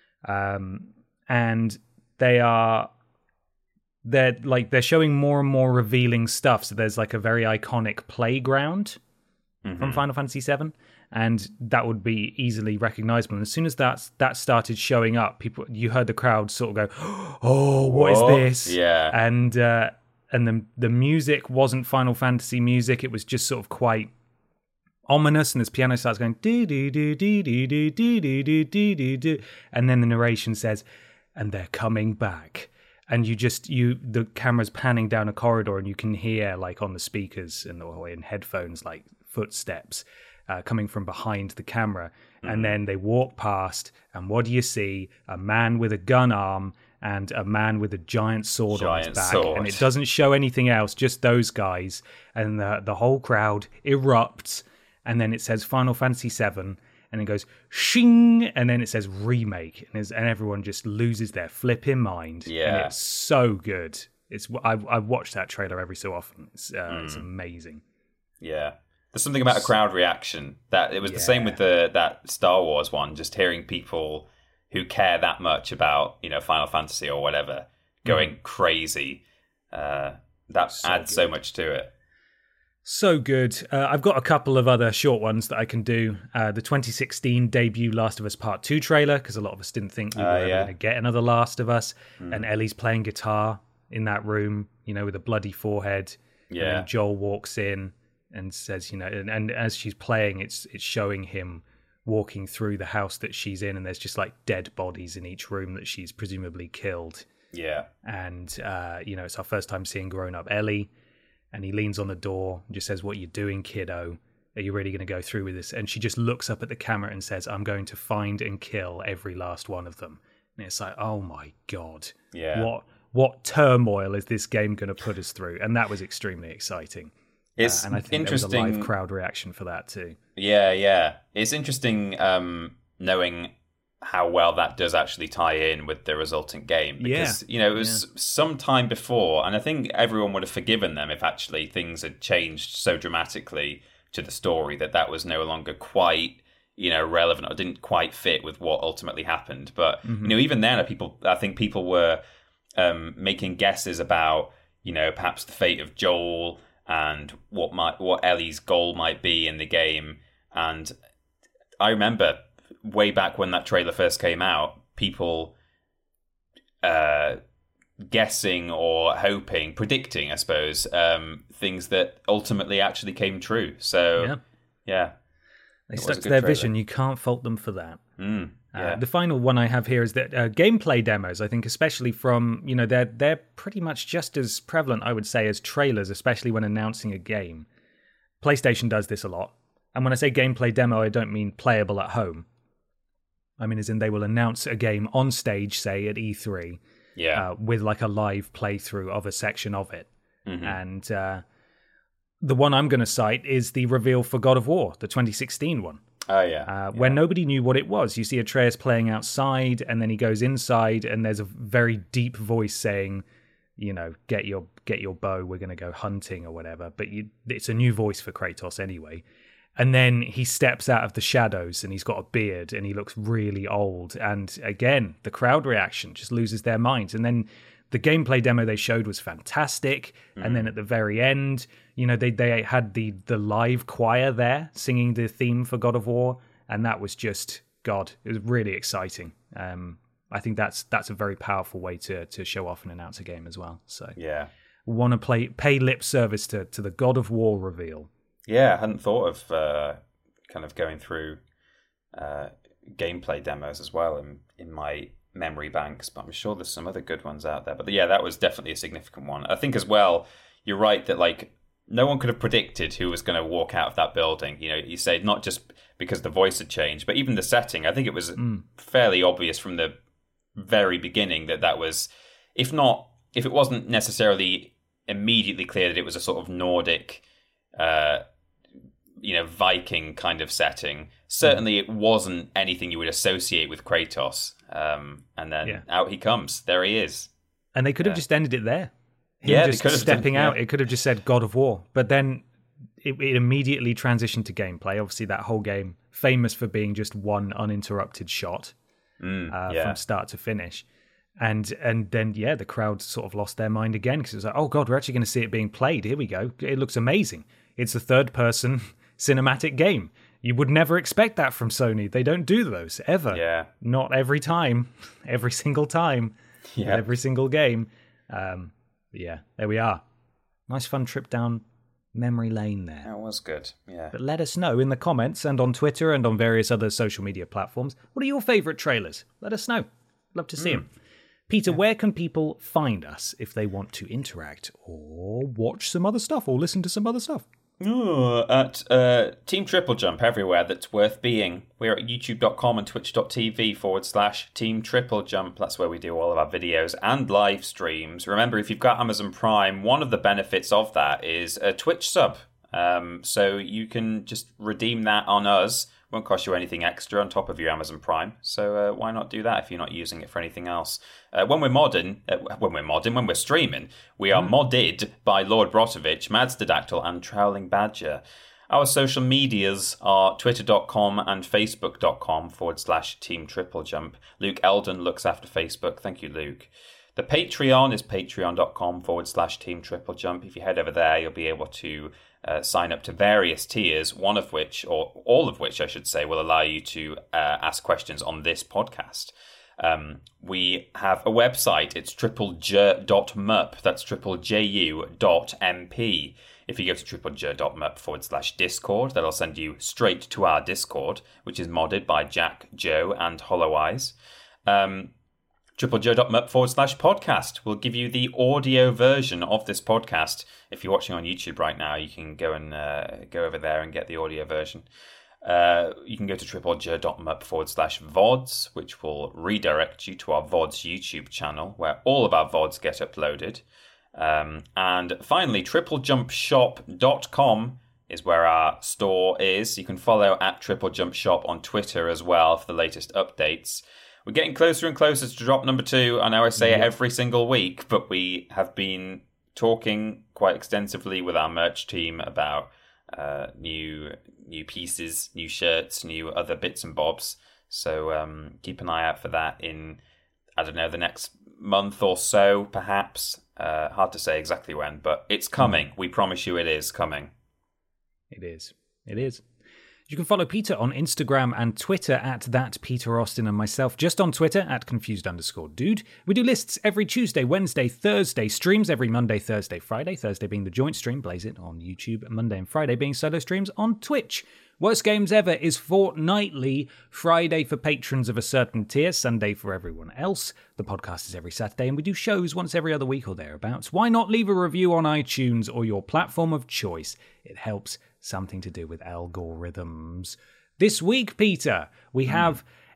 D: and they're showing more and more revealing stuff. So there's like a very iconic playground from Final Fantasy VII, and that would be easily recognizable. And as soon as that started showing up, you heard the crowd sort of go, "Oh, what is this?"
E: Yeah,
D: and the music wasn't Final Fantasy music; it was just sort of quite ominous. And this piano starts going do do do do do do do do do do, and then the narration says, "And they're coming back." And the camera's panning down a corridor, and you can hear, like on the speakers or in headphones, like footsteps coming from behind the camera. And then they walk past, and what do you see? A man with a gun arm and a man with a giant sword on his back. And it doesn't show anything else, just those guys. And the whole crowd erupts, and then it says Final Fantasy VII, and it goes shing, and then it says remake, and everyone just loses their flipping mind.
E: Yeah,
D: and it's so good. I've watched that trailer every so often. It's amazing.
E: Yeah, there's something about a crowd reaction that it was the same with that Star Wars one. Just hearing people who care that much about Final Fantasy or whatever going crazy, that adds so much to it.
D: So good. I've got a couple of other short ones that I can do. The 2016 debut Last of Us Part 2 trailer, because a lot of us didn't think we were going to get another Last of Us. And Ellie's playing guitar in that room, with a bloody forehead. Yeah. And then Joel walks in and says, and as she's playing, it's showing him walking through the house that she's in, and there's just like dead bodies in each room that she's presumably killed.
E: Yeah.
D: And, it's our first time seeing grown-up Ellie. And he leans on the door and just says, "What are you doing, kiddo? Are you really going to go through with this?" And she just looks up at the camera and says, "I'm going to find and kill every last one of them." And it's like, oh my God.
E: Yeah.
D: What turmoil is this game going to put us through? And that was extremely exciting.
E: It's
D: and I think
E: interesting.
D: There was a live crowd reaction for that too.
E: Yeah. It's interesting knowing how well that does actually tie in with the resultant game, because it was some time before, and I think everyone would have forgiven them if actually things had changed so dramatically to the story that was no longer quite relevant or didn't quite fit with what ultimately happened. But even then, I think people were making guesses about perhaps the fate of Joel and what Ellie's goal might be in the game. And I remember way back when that trailer first came out, people guessing or predicting, I suppose, things that ultimately actually came true. So, yeah.
D: They stuck to their vision. You can't fault them for that. The final one I have here is that gameplay demos, I think, especially from, they're pretty much just as prevalent, I would say, as trailers, especially when announcing a game. PlayStation does this a lot. And when I say gameplay demo, I don't mean playable at home. I mean, as in they will announce a game on stage, say, at E3, with like a live playthrough of a section of it. And the one I'm going to cite is the reveal for God of War, the 2016 one.
E: Oh, yeah.
D: Where nobody knew what it was. You see Atreus playing outside, and then he goes inside, and there's a very deep voice saying, get your bow, we're going to go hunting or whatever. But it's a new voice for Kratos anyway. And then he steps out of the shadows, and he's got a beard, and he looks really old. And again, the crowd reaction just loses their minds. And then the gameplay demo they showed was fantastic. And then at the very end, they had the live choir there singing the theme for God of War. And that was just, God, it was really exciting. I think that's a very powerful way to show off and announce a game as well. So want to pay lip service to the God of War reveal.
E: Yeah, I hadn't thought of kind of going through gameplay demos as well in my memory banks, but I'm sure there's some other good ones out there. But yeah, that was definitely a significant one. I think as well, you're right that like no one could have predicted who was going to walk out of that building. You say not just because the voice had changed, but even the setting. I think it was fairly obvious from the very beginning that was, if it wasn't necessarily immediately clear that it was a sort of Nordic Viking kind of setting. Certainly it wasn't anything you would associate with Kratos. And then out he comes. There he is. And
D: they could have just ended it there.
E: Just
D: stepping out. It could have just said God of War. But then it immediately transitioned to gameplay. Obviously that whole game, famous for being just one uninterrupted shot from start to finish. And then, the crowd sort of lost their mind again because it was like, oh God, we're actually going to see it being played. Here we go. It looks amazing. It's a third-person cinematic game. You would never expect that from Sony. They don't do those, ever.
E: Yeah.
D: Not every time. Every single time. Yeah. Every single game. There we are. Nice fun trip down memory lane there.
E: That was good, yeah.
D: But let us know in the comments and on Twitter and on various other social media platforms. What are your favourite trailers? Let us know. Love to see them. Peter, where can people find us if they want to interact or watch some other stuff or listen to some other stuff?
E: At Team Triple Jump everywhere that's worth being. We're at youtube.com and twitch.tv/Team Triple Jump. That's where we do all of our videos and live streams. Remember, if you've got Amazon Prime, one of the benefits of that is a Twitch sub. So you can just redeem that on us. Won't cost you anything extra on top of your Amazon Prime. So why not do that if you're not using it for anything else? When we're streaming, we are modded by Lord Brotovich, Madsterdactyl, and Trowling Badger. Our social medias are twitter.com and facebook.com/Team Triple Jump. Luke Eldon looks after Facebook. Thank you, Luke. The Patreon is patreon.com/Team Triple Jump. If you head over there, you'll be able to sign up to various tiers, one of which, or all of which I should say, will allow you to ask questions on this podcast. We have a website. It's triplej.mup. That's triplejU.mp. If you go to triplej.mup/Discord, that'll send you straight to our Discord, which is modded by Jack, Joe, and Hollow Eyes. triplej.mup/podcast will give you the audio version of this podcast. If you're watching on YouTube right now, you can go and go over there and get the audio version. You can go to triplej.mup/VODs, which will redirect you to our VODs YouTube channel, where all of our VODs get uploaded. And finally, triplejumpshop.com is where our store is. You can follow at triplejumpshop on Twitter as well for the latest updates. We're getting closer and closer to drop number 2. I know I say it every single week, but we have been talking quite extensively with our merch team about new pieces, new shirts, new other bits and bobs. So keep an eye out for that in, I don't know, the next month or so, perhaps. Hard to say exactly when, but it's coming. We promise you it is coming.
D: It is. It is. You can follow Peter on Instagram and Twitter at that Peter Austin, and myself just on Twitter at confused_dude. We do lists every Tuesday, Wednesday, Thursday, streams every Monday, Thursday, Friday. Thursday being the joint stream, Blaze It on YouTube. Monday and Friday being solo streams on Twitch. Worst Games Ever is fortnightly. Friday for patrons of a certain tier, Sunday for everyone else. The podcast is every Saturday, and we do shows once every other week or thereabouts. Why not leave a review on iTunes or your platform of choice? It helps. Something to do with algorithms. This week, Peter, we have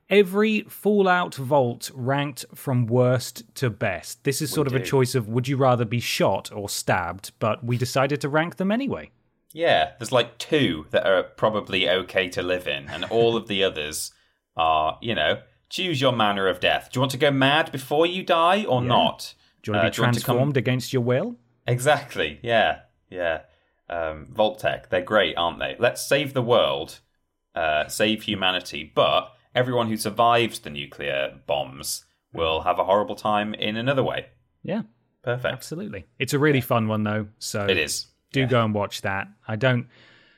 D: every Fallout vault ranked from worst to best. This is sort of a choice of would you rather be shot or stabbed, but we decided to rank them anyway.
E: Yeah, there's like 2 that are probably okay to live in, and all of the others are, choose your manner of death. Do you want to go mad before you die or not?
D: Do you want to be transformed against your will?
E: Exactly, yeah. Vault-Tec, they're great, aren't they? Let's save the world, save humanity, but everyone who survives the nuclear bombs will have a horrible time in another way.
D: Yeah.
E: Perfect.
D: Absolutely. It's a really fun one, though. So
E: it is.
D: Do go and watch that. I can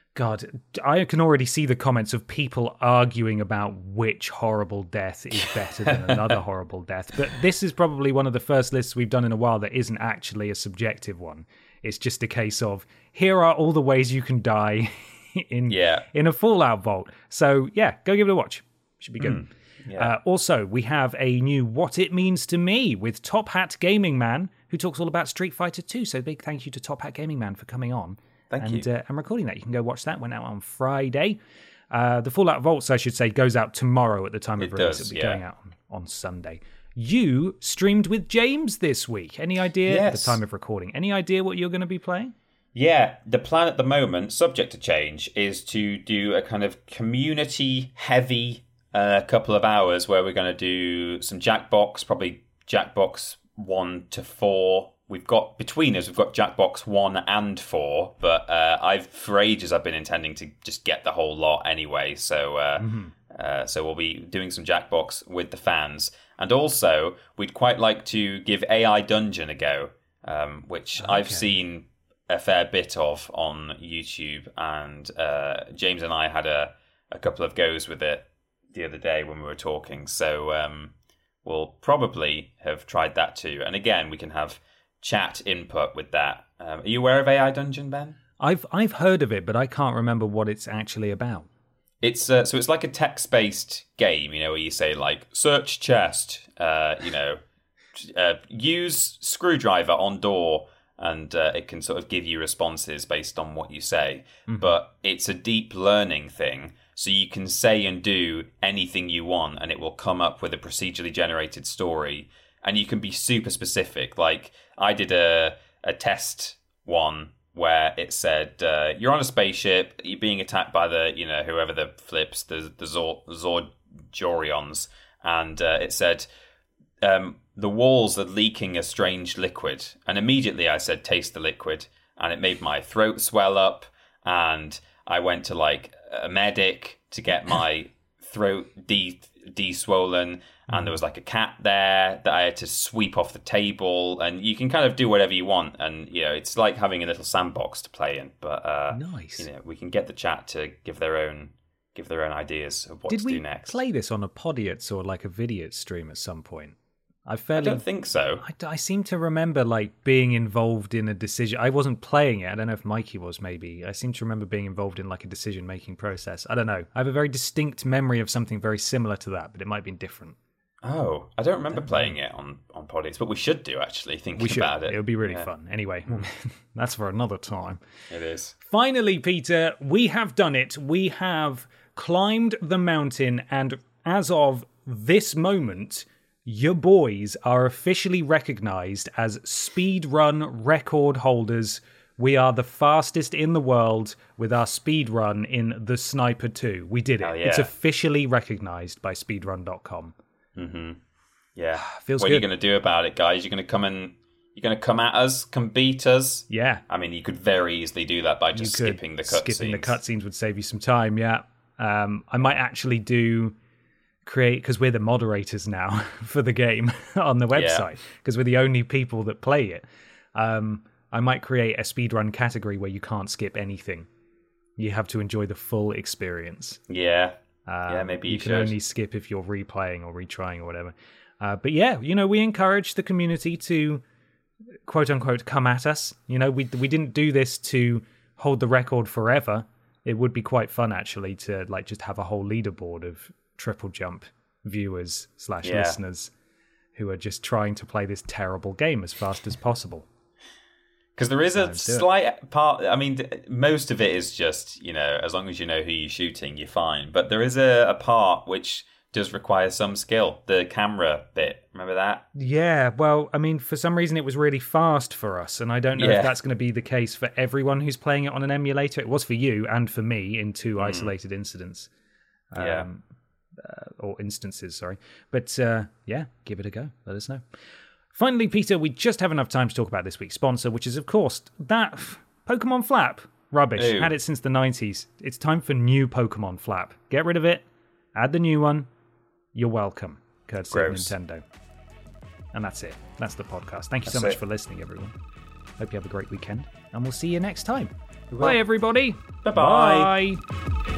D: already see the comments of people arguing about which horrible death is better than another horrible death. But this is probably one of the first lists we've done in a while that isn't actually a subjective one. It's just a case of, here are all the ways you can die in a Fallout vault. So, yeah, go give it a watch. Should be good. Also, we have a new What It Means to Me with Top Hat Gaming Man, who talks all about Street Fighter 2. So big thank you to Top Hat Gaming Man for coming on.
E: Thank you.
D: I'm recording that. You can go watch that. Went out on Friday. The Fallout Vaults, I should say, goes out tomorrow at the time of release. It'll be going out on Sunday. You streamed with James this week. Any idea at the time of recording? Any idea what you're going to be playing?
E: Yeah, the plan at the moment, subject to change, is to do a kind of community-heavy couple of hours where we're going to do some Jackbox, probably Jackbox 1 to 4. We've got Jackbox 1 and 4, but for ages I've been intending to just get the whole lot anyway. So so we'll be doing some Jackbox with the fans, and also we'd quite like to give AI Dungeon a go, which I've seen a fair bit of on YouTube, and James and I had a couple of goes with it the other day when we were talking. So we'll probably have tried that too, and again we can have chat input with that. Are you aware of AI Dungeon, Ben?
D: I've heard of it, but I can't remember what it's actually about.
E: It's so it's like a text-based game, where you say like search chest, use screwdriver on door, and it can sort of give you responses based on what you say. But it's a deep learning thing, so you can say and do anything you want, and it will come up with a procedurally generated story. And you can be super specific. Like, I did a test one where it said, you're on a spaceship, you're being attacked by the, whoever the flips, the Zordjorions. And it said, the walls are leaking a strange liquid. And immediately I said, taste the liquid. And it made my throat swell up. And I went to, like, a medic to get my throat de-swollen. And there was like a cat there that I had to sweep off the table, and you can kind of do whatever you want, and it's like having a little sandbox to play in. But
D: nice.
E: We can get the chat to give their own ideas of what to do next.
D: Did we play this on a Podiats or like a Vidiot stream at some point?
E: I don't think so.
D: I seem to remember like being involved in a decision. I wasn't playing it. I don't know if Mikey was. Maybe I seem to remember being involved in like a decision-making process. I don't know. I have a very distinct memory of something very similar to that, but it might have been different.
E: Oh, I don't remember playing it on Podiats, but we should do, actually, about it.
D: It would be really fun. Anyway, that's for another time.
E: It is.
D: Finally, Peter, we have done it. We have climbed the mountain, and as of this moment, your boys are officially recognised as speedrun record holders. We are the fastest in the world with our speedrun in The Sniper 2. We did it.
E: Oh, yeah.
D: It's officially recognised by speedrun.com.
E: Mm-hmm. Yeah.
D: Feels
E: what
D: good.
E: Are you going to do about it, guys? You're going to come at us, come beat us?
D: Yeah.
E: I mean, you could very easily do that by just skipping the cutscenes.
D: Skipping the cutscenes would save you some time, yeah. I might actually create, because we're the moderators now for the game on the website, because we're the only people that play it. I might create a speedrun category where you can't skip anything. You have to enjoy the full experience.
E: Yeah. Maybe you
D: can only skip if you're replaying or retrying or whatever. But yeah, we encourage the community to quote unquote come at us. We didn't do this to hold the record forever. It would be quite fun actually to like just have a whole leaderboard of Triple Jump viewers / listeners who are just trying to play this terrible game as fast as possible.
E: Because there is a slight part, I mean, most of it is just, as long as you know who you're shooting, you're fine. But there is a part which does require some skill. The camera bit, remember that?
D: Yeah, well, I mean, for some reason it was really fast for us, and I don't know if that's going to be the case for everyone who's playing it on an emulator. It was for you and for me in two isolated incidents. Or instances, sorry. But give it a go. Let us know. Finally, Peter, we just have enough time to talk about this week's sponsor, which is, of course, that Pokemon Flap. Rubbish. Had it since the 90s. It's time for new Pokemon Flap. Get rid of it. Add the new one. You're welcome. Courtesy of Nintendo. And that's it. That's the podcast. Thank you so much for listening, everyone. Hope you have a great weekend. And we'll see you next time. Bye, everybody.
E: Bye-bye.
D: Bye.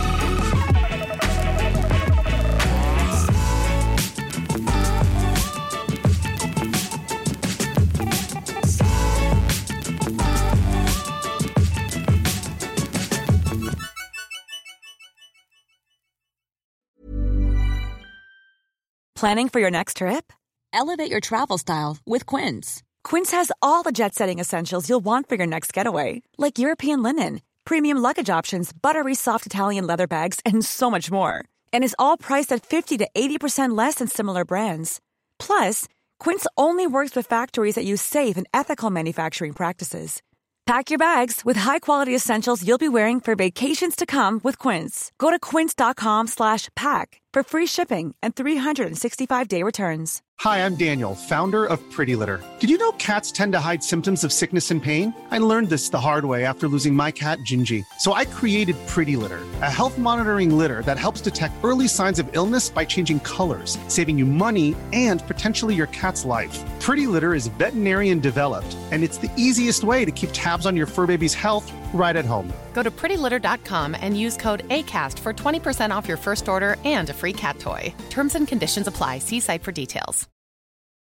G: Planning for your next trip? Elevate your travel style with Quince. Quince has all the jet-setting essentials you'll want for your next getaway, like European linen, premium luggage options, buttery soft Italian leather bags, and so much more. And is all priced at 50 to 80% less than similar brands. Plus, Quince only works with factories that use safe and ethical manufacturing practices. Pack your bags with high-quality essentials you'll be wearing for vacations to come with Quince. Go to quince.com/pack for free shipping and 365-day returns.
A: Hi, I'm Daniel, founder of Pretty Litter. Did you know cats tend to hide symptoms of sickness and pain? I learned this the hard way after losing my cat, Gingy. So I created Pretty Litter, a health monitoring litter that helps detect early signs of illness by changing colors, saving you money and potentially your cat's life. Pretty Litter is veterinarian developed, and it's the easiest way to keep tabs on your fur baby's health right at home.
B: Go to prettylitter.com and use code ACAST for 20% off your first order and a free cat toy. Terms and conditions apply. See site for details.